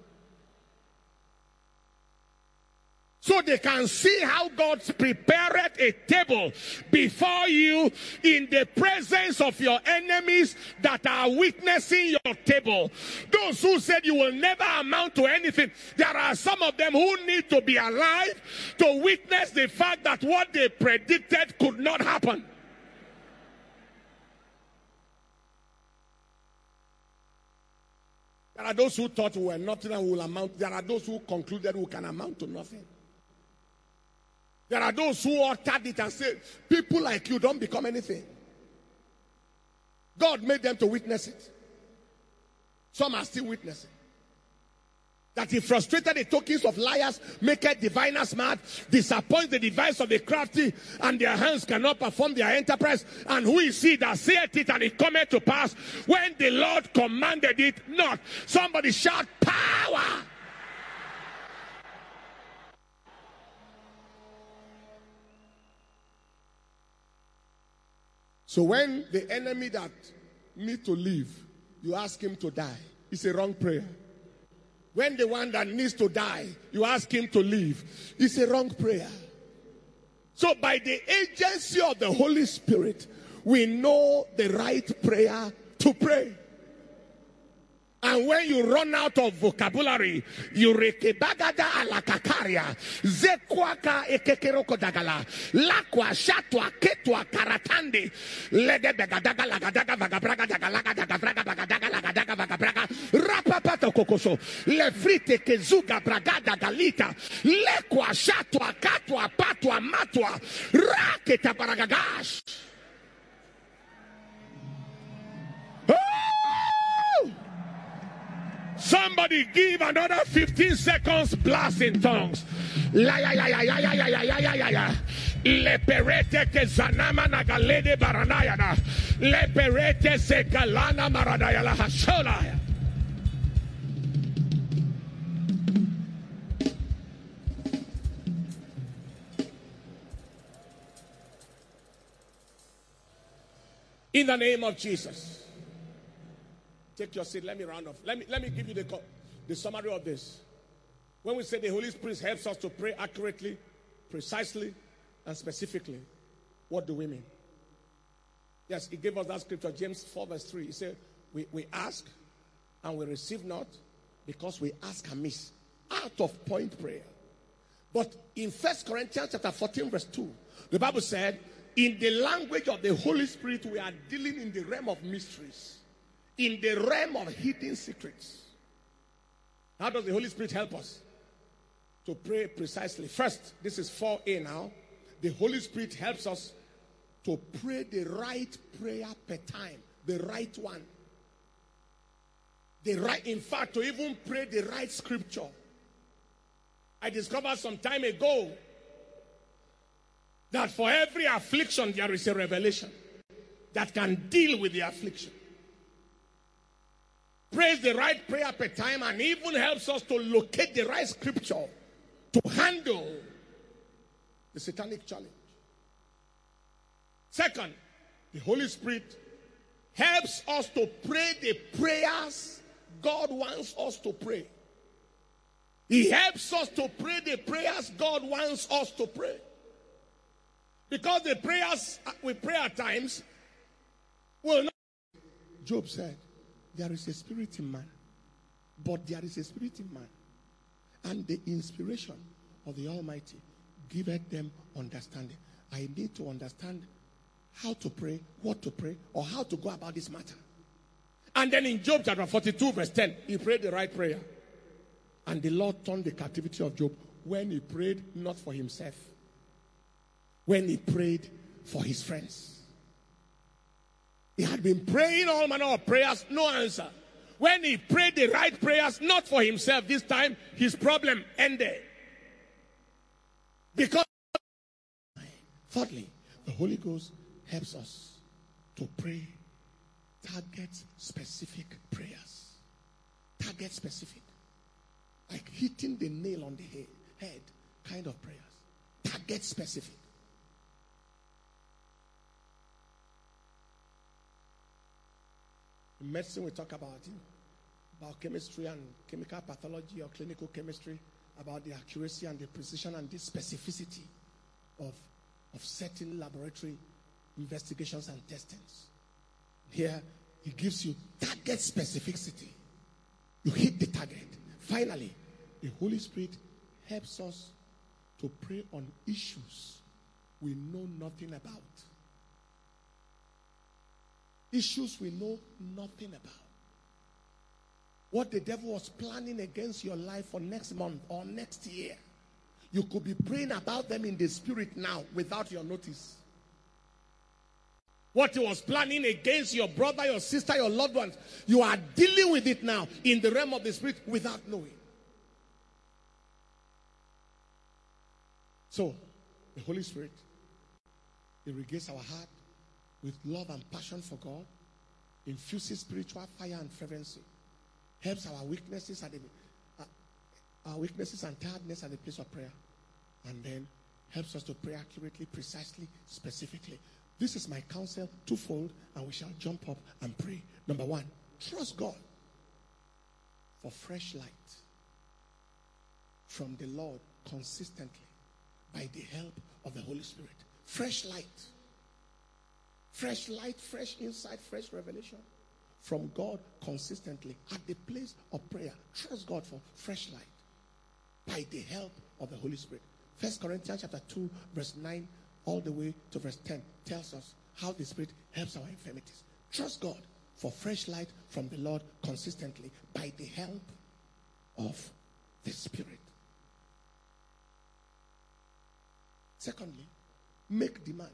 So they can see how God prepared a table before you in the presence of your enemies that are witnessing your table. Those who said you will never amount to anything, there are some of them who need to be alive to witness the fact that what they predicted could not happen. There are those who thought we were nothing and will amount. There are those who concluded we can amount to nothing. There are those who uttered it and said, people like you don't become anything. God made them to witness it. Some are still witnessing. That he frustrated the tokens of liars, maketh diviners mad, disappoints the device of the crafty, and their hands cannot perform their enterprise. And who is he that saith it, and it cometh to pass, when the Lord commanded it not? Somebody shout, power! So when the enemy that need to live, you ask him to die, it's a wrong prayer. When the one that needs to die, you ask him to live, it's a wrong prayer. So by the agency of the Holy Spirit, we know the right prayer to pray. And when you run out of vocabulary, you rekebagada alakakaria, zekwaka ekekeroko dagala, lakwa shatwa ketwa karatandi, lege begadaga lagadaga vagabraga dagalaga dagabraga bagadaga lagadaga vagabraga, rapapato kokoso, lefrite kezuga bragada galita, lekwa shatwa katwa patwa matwa, raketa baragagash. Somebody give another 15 seconds blast in tongues. La ya ya ya ya ya ya ya ya ya ya. Le perete que zanama nagalede baranayana. Le perete se kalana maradaya la hashola. In the name of Jesus. Take your seat. Let me round off. Let me give you the summary of this. When we say the Holy Spirit helps us to pray accurately, precisely, and specifically, what do we mean? Yes, he gave us that scripture, James 4 verse 3. He said, we ask and we receive not because we ask amiss, out of point prayer. But in 1 Corinthians chapter 14 verse 2, the Bible said, in the language of the Holy Spirit, we are dealing in the realm of mysteries. In the realm of hidden secrets. How does the Holy Spirit help us to pray precisely? First, this is 4a now. The Holy Spirit helps us to pray the right prayer per time. The right one. In fact, to even pray the right scripture. I discovered some time ago that for every affliction there is a revelation that can deal with the affliction. Prays the right prayer per time and even helps us to locate the right scripture to handle the satanic challenge. Second, the Holy Spirit helps us to pray the prayers God wants us to pray. He helps us to pray the prayers God wants us to pray. Because the prayers we pray at times will not. Job said, there is a spirit in man, but there is a spirit in man, and the inspiration of the Almighty giveth them understanding. I need to understand how to pray, what to pray, or how to go about this matter. And then in Job chapter 42 verse 10, he prayed the right prayer. And the Lord turned the captivity of Job when he prayed not for himself, when he prayed for his friends. He had been praying all manner of prayers, no answer. When he prayed the right prayers, not for himself, this time his problem ended. Because, thirdly, the Holy Ghost helps us to pray target-specific prayers. Target-specific. Like hitting the nail on the head kind of prayers. Target-specific. In medicine, we talk about biochemistry and chemical pathology or clinical chemistry, about the accuracy and the precision and the specificity of certain laboratory investigations and testings. Here, he gives you target specificity. You hit the target. Finally, the Holy Spirit helps us to pray on issues we know nothing about. Issues we know nothing about. What the devil was planning against your life for next month or next year. You could be praying about them in the spirit now without your notice. What he was planning against your brother, your sister, your loved ones, you are dealing with it now in the realm of the spirit without knowing. So, the Holy Spirit irrigates our heart with love and passion for God, infuses spiritual fire and fervency, helps our weaknesses and tiredness at the place of prayer, and then helps us to pray accurately, precisely, specifically. This is my counsel, twofold, and we shall jump up and pray. Number one, trust God for fresh light from the Lord consistently by the help of the Holy Spirit. Fresh light. Fresh light, fresh insight, fresh revelation from God consistently at the place of prayer. Trust God for fresh light by the help of the Holy Spirit. 1 Corinthians chapter 2, verse 9 all the way to verse 10 tells us how the Spirit helps our infirmities. Trust God for fresh light from the Lord consistently by the help of the Spirit. Secondly, make demands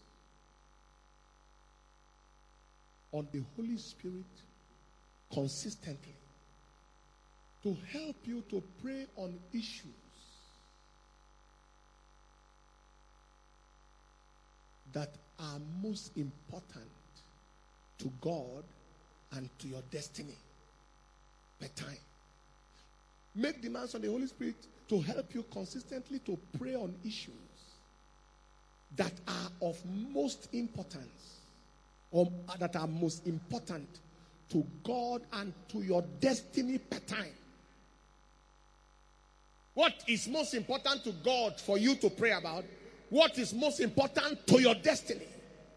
on the Holy Spirit consistently to help you to pray on issues that are most important to God and to your destiny per time. Make demands on the Holy Spirit to help you consistently to pray on issues that are of most importance or that are most important to God and to your destiny per time. What is most important to God for you to pray about? What is most important to your destiny?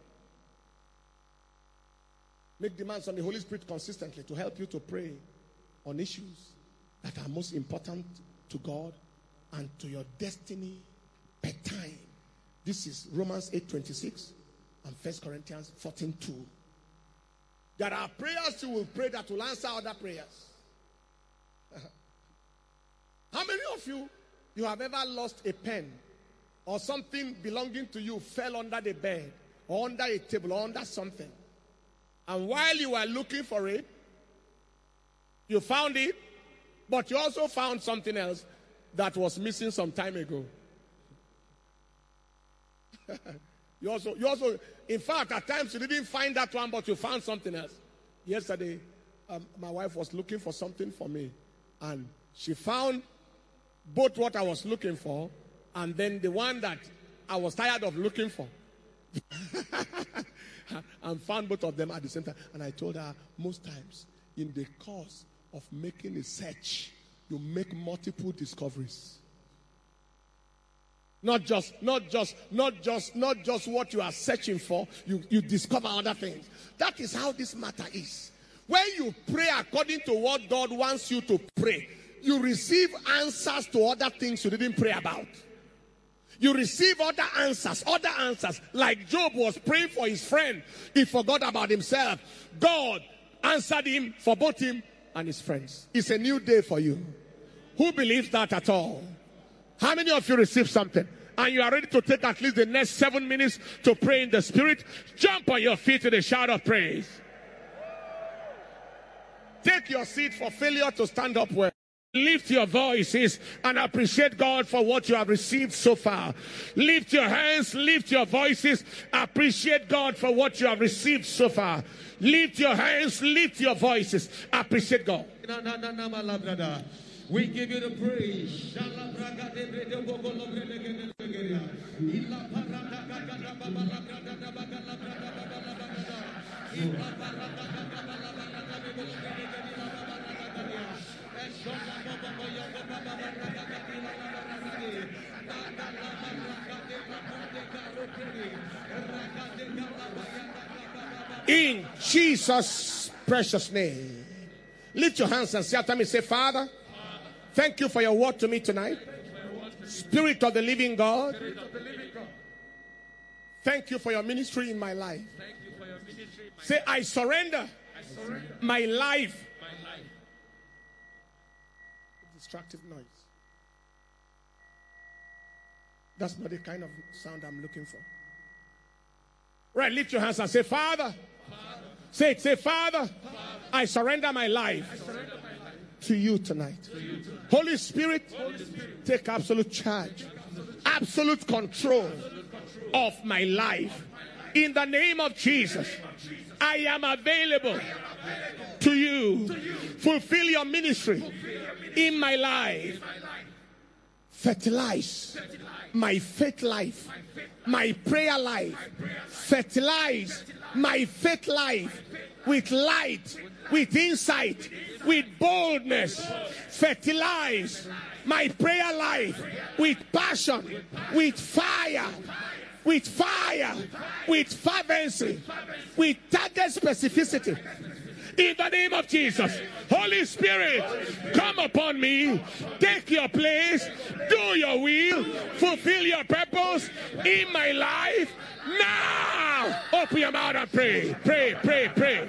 Make demands on the Holy Spirit consistently to help you to pray on issues that are most important to God and to your destiny per time. This is Romans 8:26 and 1 Corinthians 14:2. There are prayers you will pray that will answer other prayers. How many of you have ever lost a pen or something belonging to you fell under the bed or under a table or under something? And while you were looking for it, you found it, but you also found something else that was missing some time ago. You also, in fact, at times you didn't find that one, but you found something else. Yesterday, my wife was looking for something for me, and she found both what I was looking for and then the one that I was tired of looking for. And found both of them at the same time. And I told her, most times, in the course of making a search, you make multiple discoveries. Not just what you are searching for, you discover other things. That is how this matter is. When you pray according to what God wants you to pray, you receive answers to other things you didn't pray about. You receive other answers. Like Job was praying for his friend. He forgot about himself. God answered him for both him and his friends. It's a new day for you. Who believes that at all? How many of you received something? And you are ready to take at least the next 7 minutes to pray in the Spirit? Jump on your feet to the shout of praise. Take your seat for failure to stand up well. Lift your voices and appreciate God for what you have received so far. Lift your hands, lift your voices, appreciate God for what you have received so far. Lift your hands, lift your voices, appreciate God. We give you the praise. In Jesus' precious name. Lift your hands and say after me, say, Father, thank you for your word to me tonight. Spirit of the living God, thank you for your ministry in my life. Say, I surrender my life. Distractive noise. That's not the kind of sound I'm looking for. Right, lift your hands and say, Father. Say it, say, Father, I surrender my life to you tonight. Holy Spirit, take absolute charge. absolute control of my life. In the name of Jesus, I am available to you. Fulfill your ministry in my life. Fertilize my faith life, my prayer life. Fertilize my faith life with light, with insight, with boldness. Fertilize my prayer life with passion, with fire, with fervency, with target specificity. In the name of Jesus, Holy Spirit, come upon me, take your place, do your will, fulfill your purpose in my life. Now, open your mouth and pray, pray, pray, pray.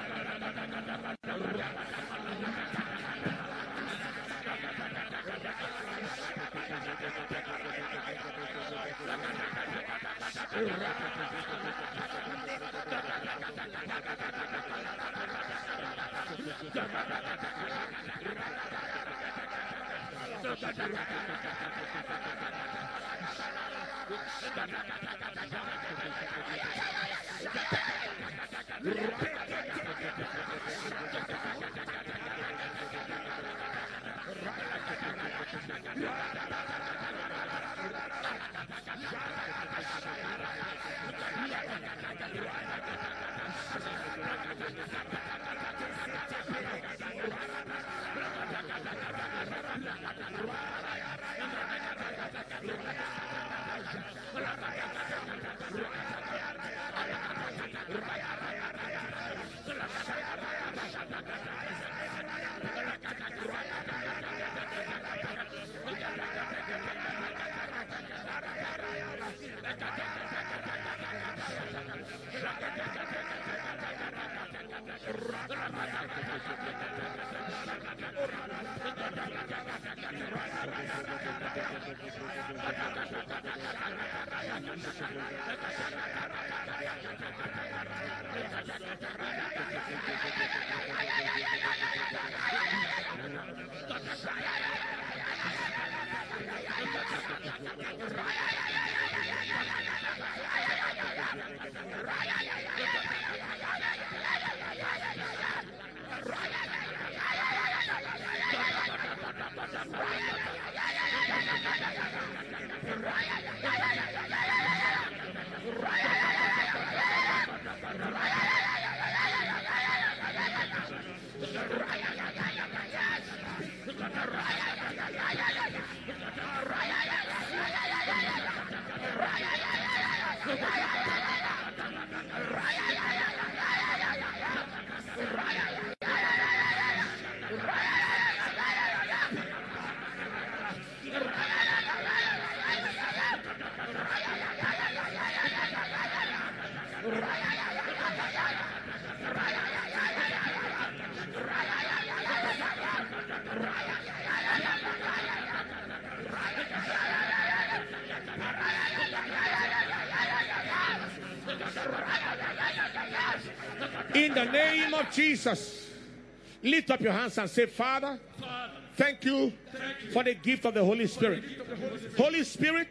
In the name of Jesus, lift up your hands and say, Father, thank you for the gift of the Holy Spirit. Holy Spirit,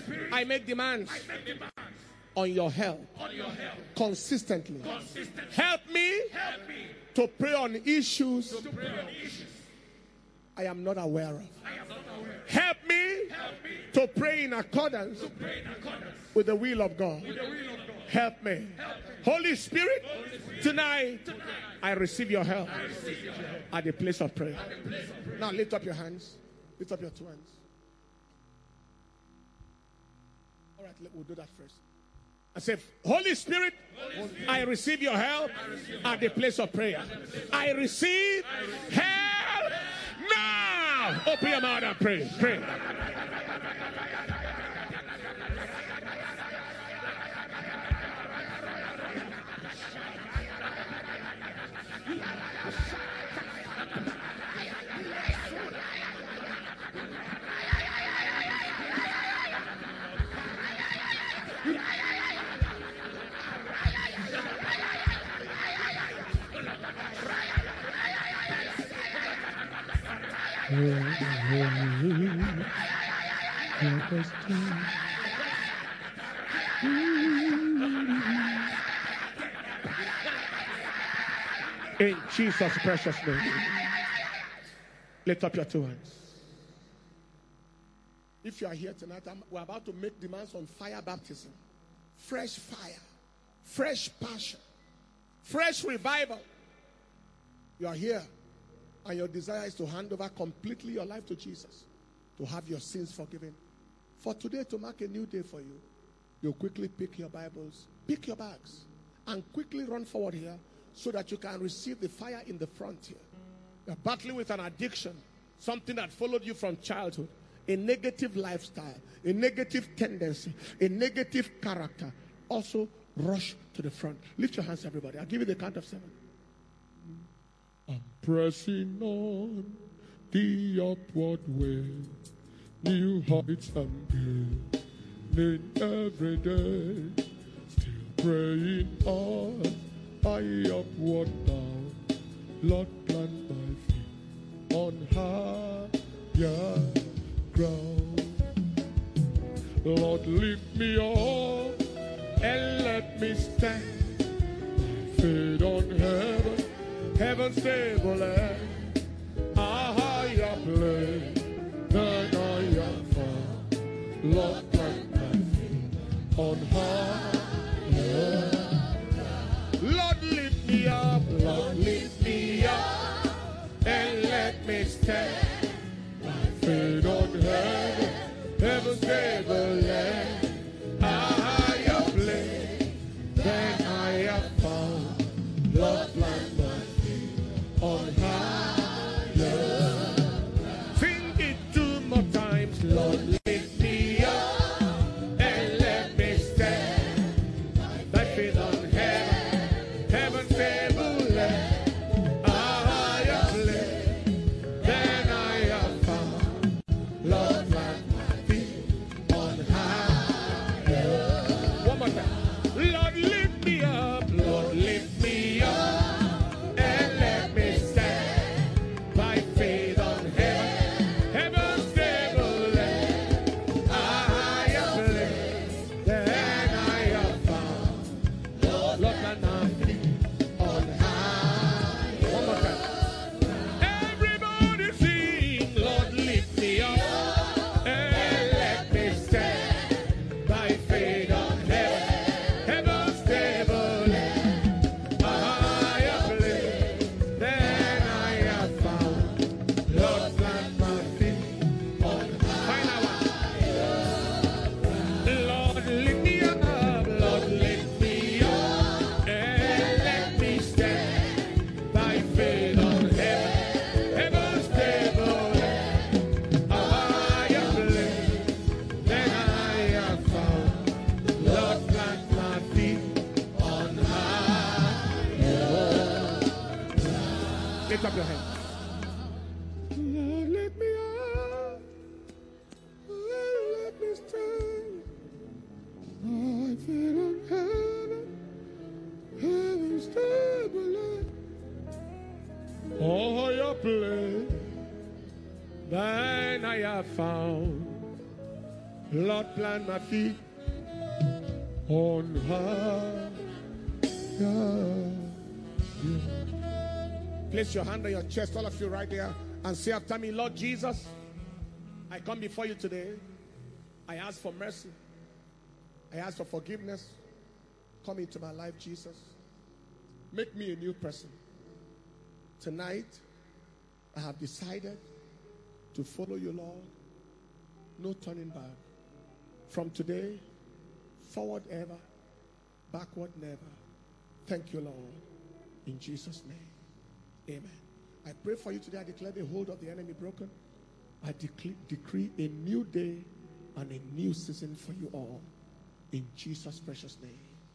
I make demands on your help consistently. Help me to pray on issues I am not aware of. Help me to pray in accordance with the will of God. Help me. Holy Spirit, tonight I receive your help at the place of prayer. Now lift up your hands. Lift up your two hands. All right, we'll do that first. I say, Holy Spirit, I receive your help at the place of prayer. I receive help now. Open your mouth and pray. Pray. In Jesus' precious name. Lift up your two hands. If you are here tonight, we're about to make demands on fire baptism. Fresh fire, fresh passion, fresh revival. You are here, and your desire is to hand over completely your life to Jesus, to have your sins forgiven. For today, to mark a new day for you, you'll quickly pick your Bibles, pick your bags, and quickly run forward here so that you can receive the fire in the front here. You're battling with an addiction, something that followed you from childhood, a negative lifestyle, a negative tendency, a negative character. Also, rush to the front. Lift your hands, everybody. I'll give you the count of 7. I'm pressing on the upward way, new heights I'm gaining every day, still praying on, high upward bound. Lord, plant my feet on higher ground. Lord, lift me up and let me stand. Feet on heaven, heaven's table land, a higher place than I have found. Lord, plant my feet on higher. Lord, lift me up, Lord, lift me up, and let me stand. Feet on heaven, heaven's table land, a higher place than I have found. Lord, plant my feet on higher. Sing it 2 more times. Lord, lift me up and let me stand. Thy feet on heaven, heaven's table land, a higher place than I have found. Lord, plant my feet on higher. One more time. Lord, lift me up. Lord, lift me up and let me stand. By faith on heaven, heaven's table land, a higher place than I have found. Lord, plant my feet on high. One more time. Everybody sing, Lord, lift me up and let me stand. By faith on heaven, heaven's table land, a higher place than I have found. Lord, plant my feet on high. Lord, lift me up, Lord, lift me up and let me stand. By faith on heaven, heaven's table land, a higher place than I have found. Lord, plant my feet on higher. Lift up your hands. Lord, lift me up, Lord, let me stand. My feet on heaven, heaven's table land, a higher place Then I have found. Lord, plant my feet. on high. Place your hand on your chest, all of you right there, and say after me, Lord Jesus, I come before you today. I ask for mercy. I ask for forgiveness. Come into my life, Jesus. Make me a new person. Tonight, I have decided to follow you, Lord. No turning back. From today, forward ever, backward never. Thank you, Lord. In Jesus' name. Amen. I pray for you today. I declare the hold of the enemy broken. I decree a new day and a new season for you all. In Jesus' precious name.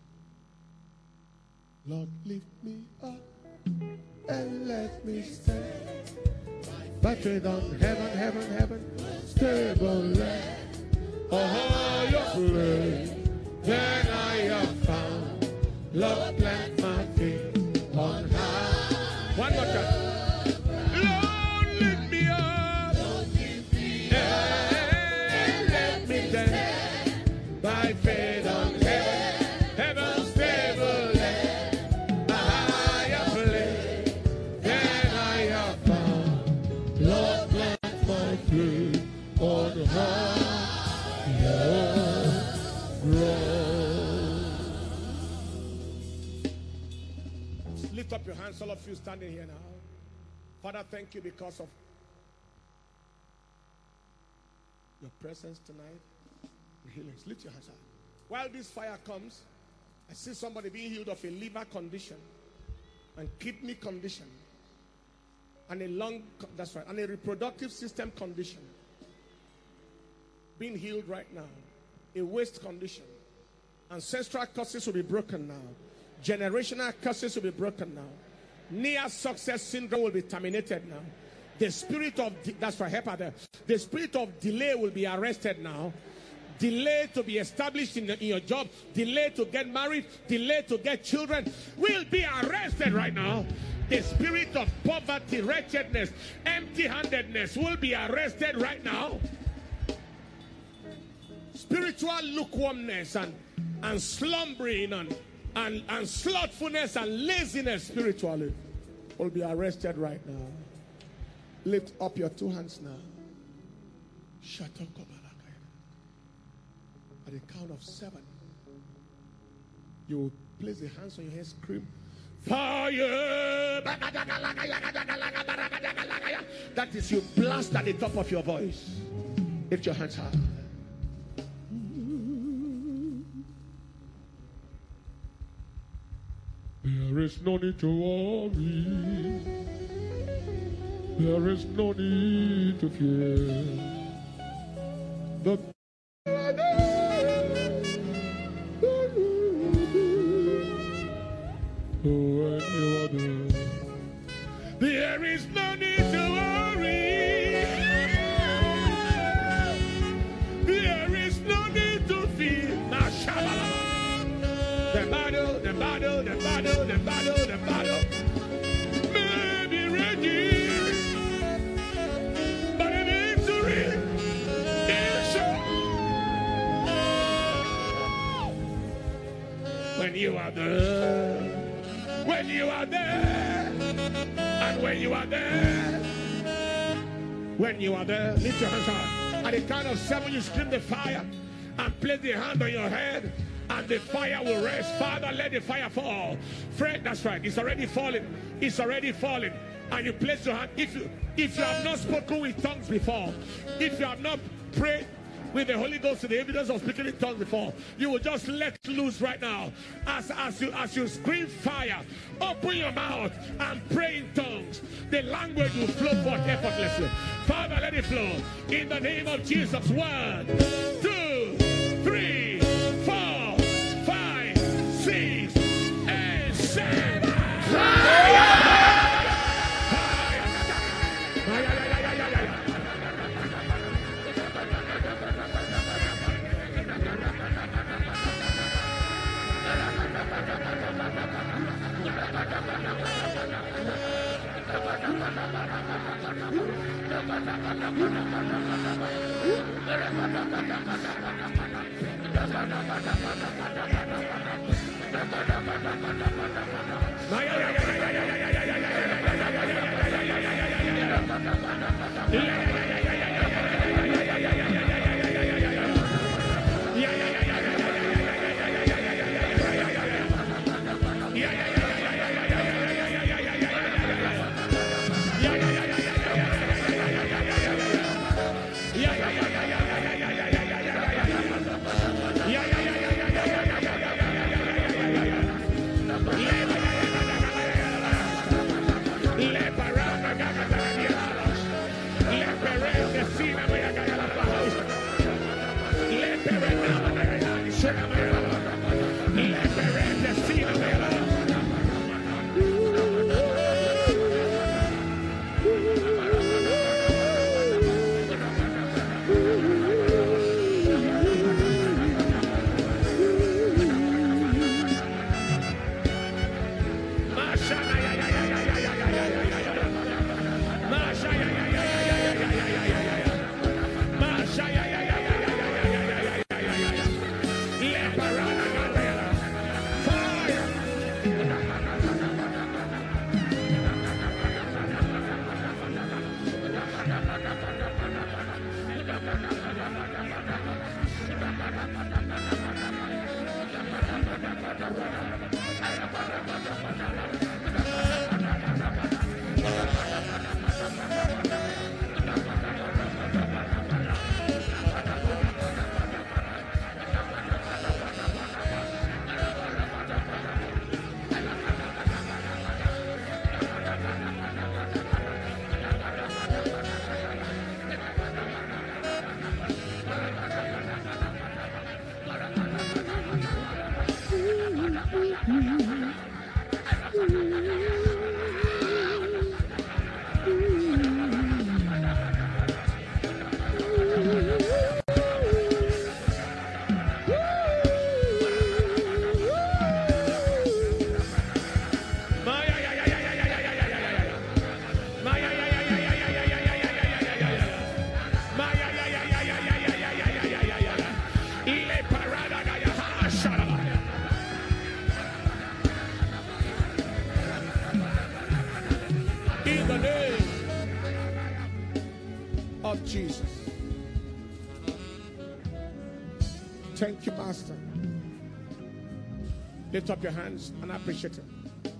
Lord, lift me up and let me stand. By faith on heaven, heaven, heaven, stable land, a higher place than I have found. Lord, plant my feet on high. One more time. Lord, lift me up and let Lift up your hands, all of you standing here now. Father, thank you because of your presence tonight. Healings. Lift your hands up. While this fire comes, I see somebody being healed of a liver condition and kidney condition and a lung, that's right, and a reproductive system condition being healed right now. A waist condition. Ancestral curses will be broken now. Generational curses will be broken now. Near success syndrome will be terminated now. The spirit of, that's right, the spirit of delay will be arrested now. Delay to be established in your job, delay to get married, delay to get children will be arrested right now. The spirit of poverty, wretchedness, empty-handedness will be arrested right now. Spiritual lukewarmness and slumbering and slothfulness and laziness spiritually will be arrested right now. Lift up your two hands now. Shut up. At the count of 7, you will place the hands on your head, scream, fire! That is, you blast at the top of your voice. Lift your hands high. There is no need to worry. There is no need to fear. The when you are there is no need to worry. There is no need to fear. The battle may be ready, but the victory is sure. When you are there, when you are there, and when you are there, when you are there, lift your hands up. At the count of 7, you scream the fire and place the hand on your head, and the fire will rest. Father, let the fire fall. Fred, that's right. It's already falling. It's already falling. And you place your hand. If you have not spoken with tongues before, if you have not prayed with the Holy Ghost to the evidence of speaking in tongues before, you will just let loose right now. As you scream fire, open your mouth and pray in tongues. The language will flow forth effortlessly. Father, let it flow. In the name of Jesus. 1, 2, 3, 4, 5, 6, and 7. In the name of Jesus. Thank you, Master. Lift up your hands and appreciate Him.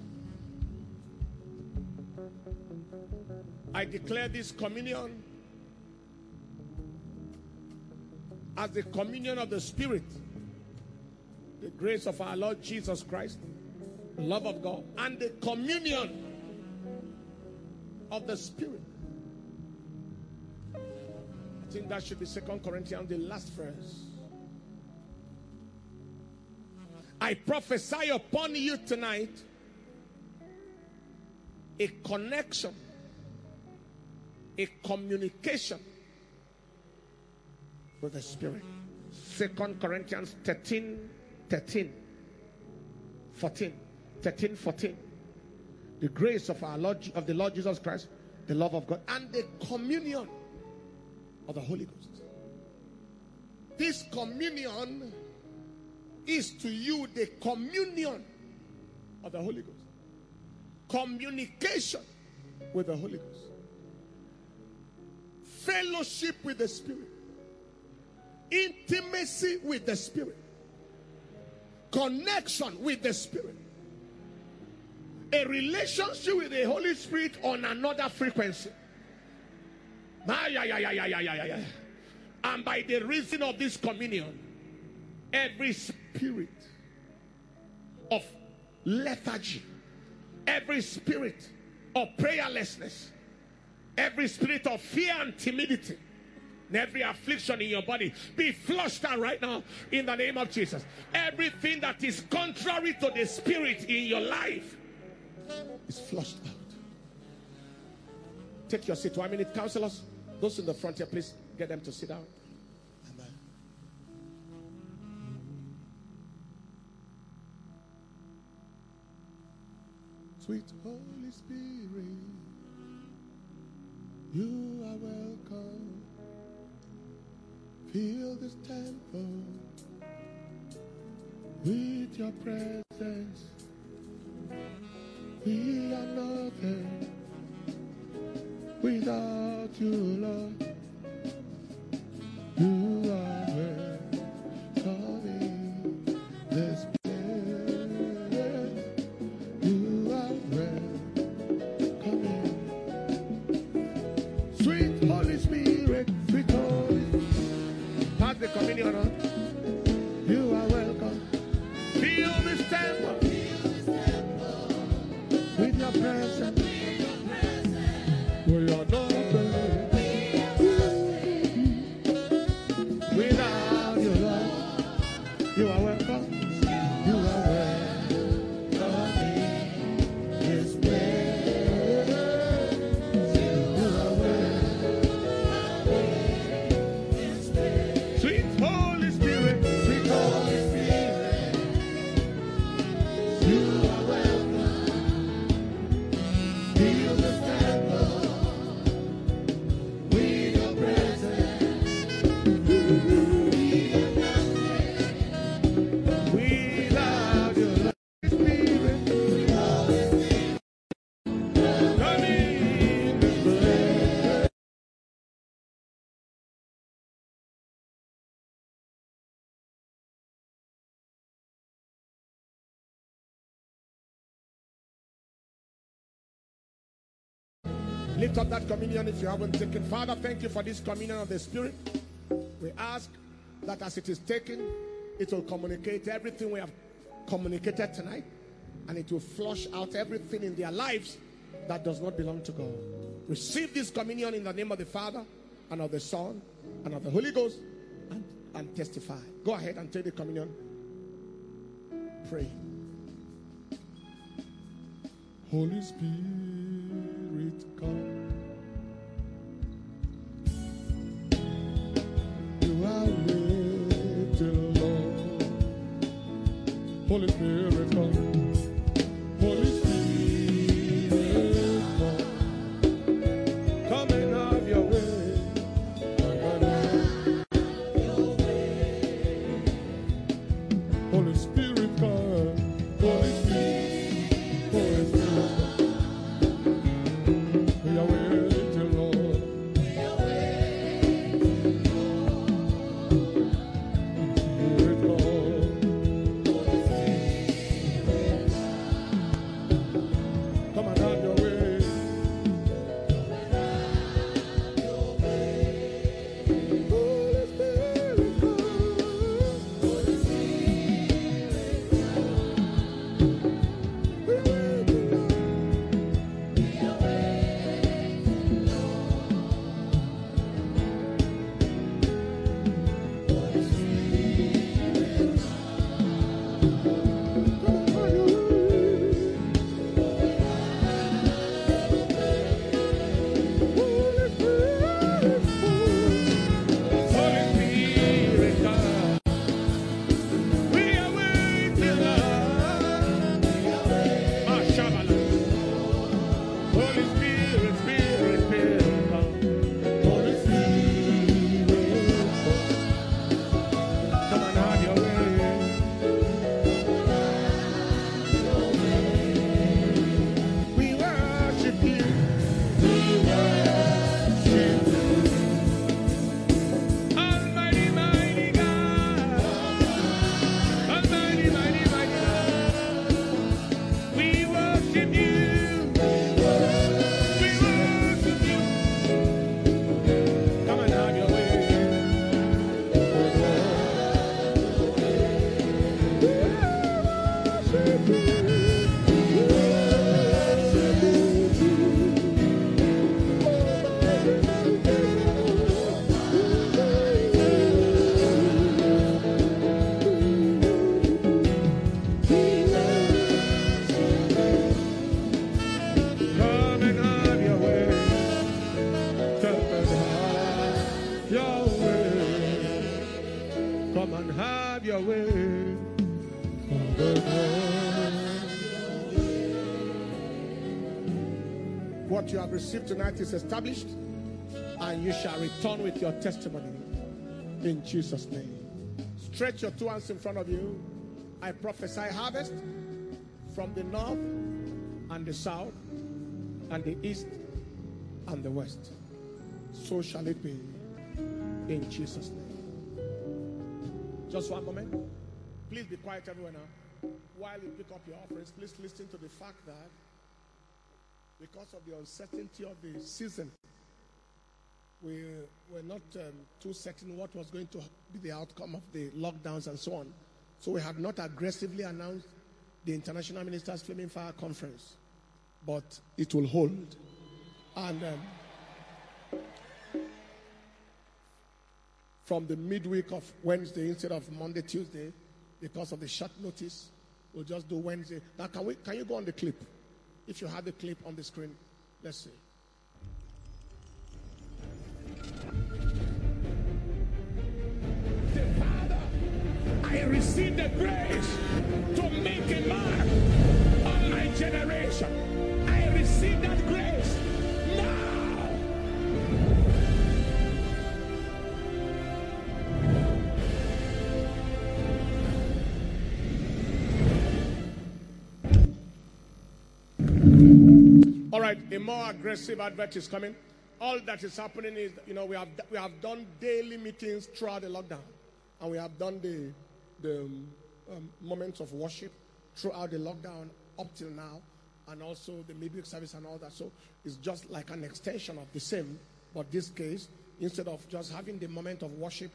I declare this communion as the communion of the Spirit, the grace of our Lord Jesus Christ, the love of God, and the communion of the Spirit. I think that should be 2 Corinthians, the last verse. I prophesy upon you tonight a connection, a communication with the Spirit. 2 Corinthians 13, 14. The grace of our Lord, of the Lord Jesus Christ, the love of God, and the communion of the Holy Ghost. This communion is to you the communion of the Holy Ghost. Communication with the Holy Ghost. Fellowship with the Spirit. Intimacy with the Spirit. Connection with the Spirit. A relationship with the Holy Spirit on another frequency. And by the reason of this communion, every spirit of lethargy, every spirit of prayerlessness, every spirit of fear and timidity, and every affliction in your body be flushed out right now in the name of Jesus. Everything that is contrary to the Spirit in your life is flushed out. Take your seat. 1 minute, counselors. Those in the front here, please get them to sit down. Amen. Sweet Holy Spirit, you are welcome. Fill this temple with your presence. We are nothing without you, Lord. You are welcome in this place. You are welcome in. Sweet Holy Spirit, sweet Holy Spirit. Pass the communion on. You are welcome. Fill this temple with your presence. We are nothing without your love. You are welcome. You are welcome in this place. You are welcome in this place. Sweet Holy Spirit, sweet Holy Spirit, you are welcome. Fill the temple with your presence. Without your love, Spirit, come in this place. Lift up that communion if you haven't taken. Father, thank you for this communion of the Spirit. We ask that as it is taken, it will communicate everything we have communicated tonight, and it will flush out everything in their lives that does not belong to God. Receive this communion in the name of the Father, and of the Son, and of the Holy Ghost, and testify. Go ahead and take the communion. Pray. Holy Spirit, come. You are waiting, Lord. Holy Spirit, come. Holy Spirit, come. Come and have your way. Holy Spirit, come. Holy Spirit, Holy Spirit, we are waiting, Lord. Spirit, come. Come and have your way. Holy Spirit, come. We are waiting, Lord. Come and have your way. What you have received tonight is established, and you shall return with your testimony in Jesus' name. Stretch your two hands in front of you. I prophesy harvest from the north and the south and the east and the west. So shall it be in Jesus' name. Just one moment. Please be quiet, everyone. Now, while you pick up your offerings, please listen to the fact that because of the uncertainty of the season, we were not too certain what was going to be the outcome of the lockdowns and so on. So we have not aggressively announced the International Ministers Flaming Fire Conference, but it will hold. And from the midweek of Wednesday instead of Monday, Tuesday, because of the short notice, we'll just do Wednesday. Now, can you go on the clip? If you have the clip on the screen, let's see. The Father, I receive the grace to make a mark on my generation. I receive that grace now. All right, a more aggressive advert is coming. All that is happening is, we have done daily meetings throughout the lockdown, and we have done the moments of worship throughout the lockdown up till now, and also the midweek service and all that. So it's just like an extension of the same, but this case, instead of just having the moment of worship,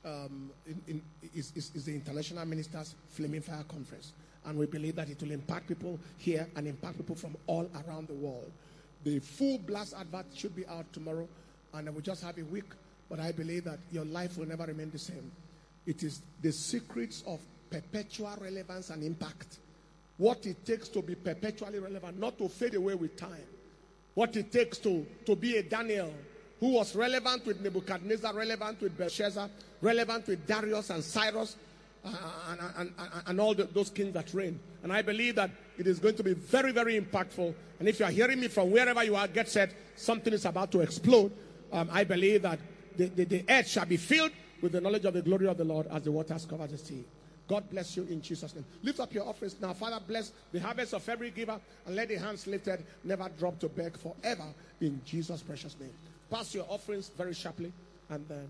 is the International Ministers Flaming Fire Conference. And we believe that it will impact people here and impact people from all around the world. The full blast advert should be out tomorrow, and we just have a week, but I believe that your life will never remain the same. It is the secrets of perpetual relevance and impact what it takes to be perpetually relevant, not to fade away with time. What it takes to be a Daniel who was relevant with Nebuchadnezzar, relevant with Belshazzar, relevant with Darius and Cyrus, and all those kings that reigned. And I believe that it is going to be very, very impactful. And if you are hearing me from wherever you are, get set. Something is about to explode. I believe that the earth shall be filled with the knowledge of the glory of the Lord as the waters cover the sea. God bless you in Jesus' name. Lift up your offerings now. Father, bless the harvest of every giver, and let the hands lifted never drop to beg forever in Jesus' precious name. Pass your offerings very sharply, and then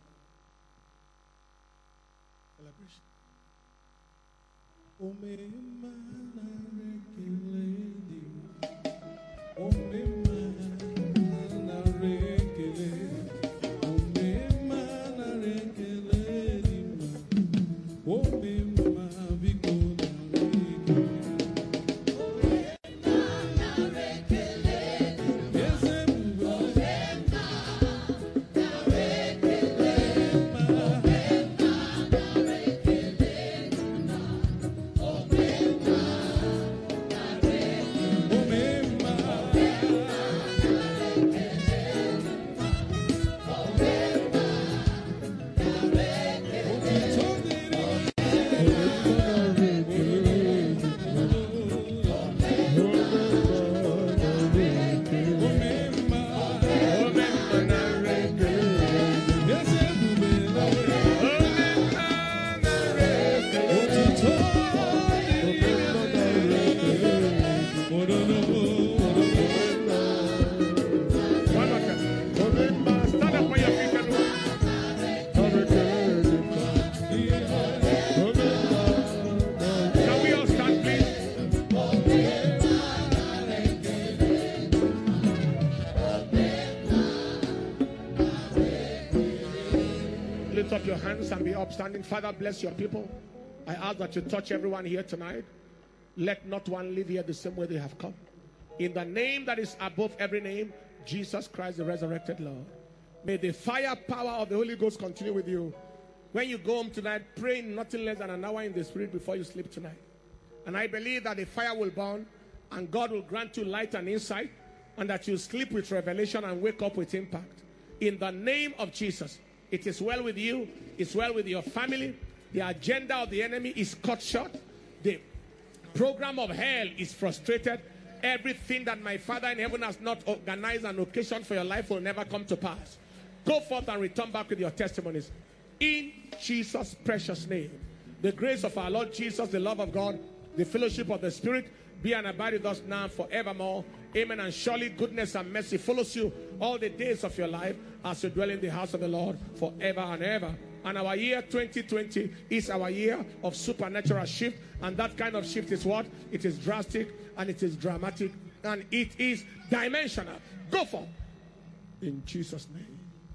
up your hands and be upstanding. Father, bless your people. I ask that you touch everyone here tonight. Let not one leave here the same way they have come. In the name that is above every name, Jesus Christ, the resurrected Lord. May the fire power of the Holy Ghost continue with you. When you go home tonight, pray nothing less than an hour in the Spirit before you sleep tonight. And I believe that the fire will burn, and God will grant you light and insight, and that you sleep with revelation and wake up with impact. In the name of Jesus. It is well with you. It's well with your family. The agenda of the enemy is cut short. The program of hell is frustrated. Everything that my Father in heaven has not organized and occasioned for your life will never come to pass. Go forth and return back with your testimonies. In Jesus' precious name. The grace of our Lord Jesus, the love of God, the fellowship of the Spirit, be and abide with us now and forevermore. Amen. And surely goodness and mercy follows you all the days of your life as you dwell in the house of the Lord forever and ever. And our year 2020 is our year of supernatural shift. And that kind of shift is what? It is drastic, and it is dramatic, and it is dimensional. Go for it. In Jesus' name.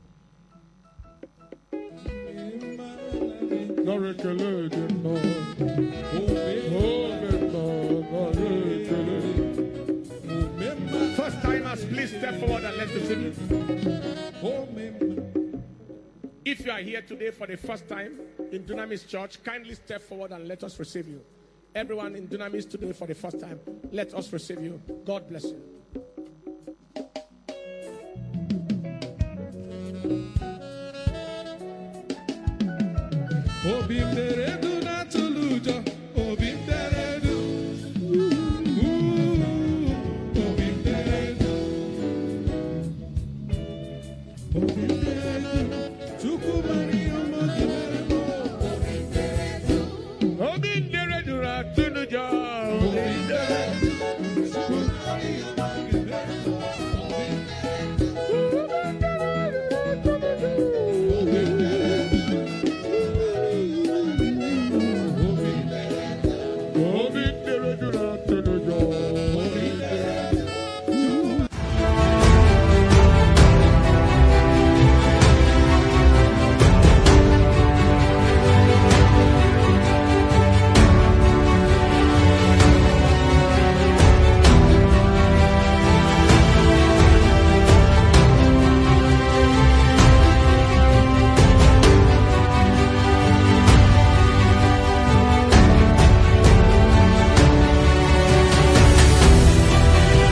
First timers, please step forward and let's receive it. If you are here today for the first time in Dunamis Church, kindly step forward and let us receive you. Everyone in Dunamis today for the first time, let us receive you. God bless you.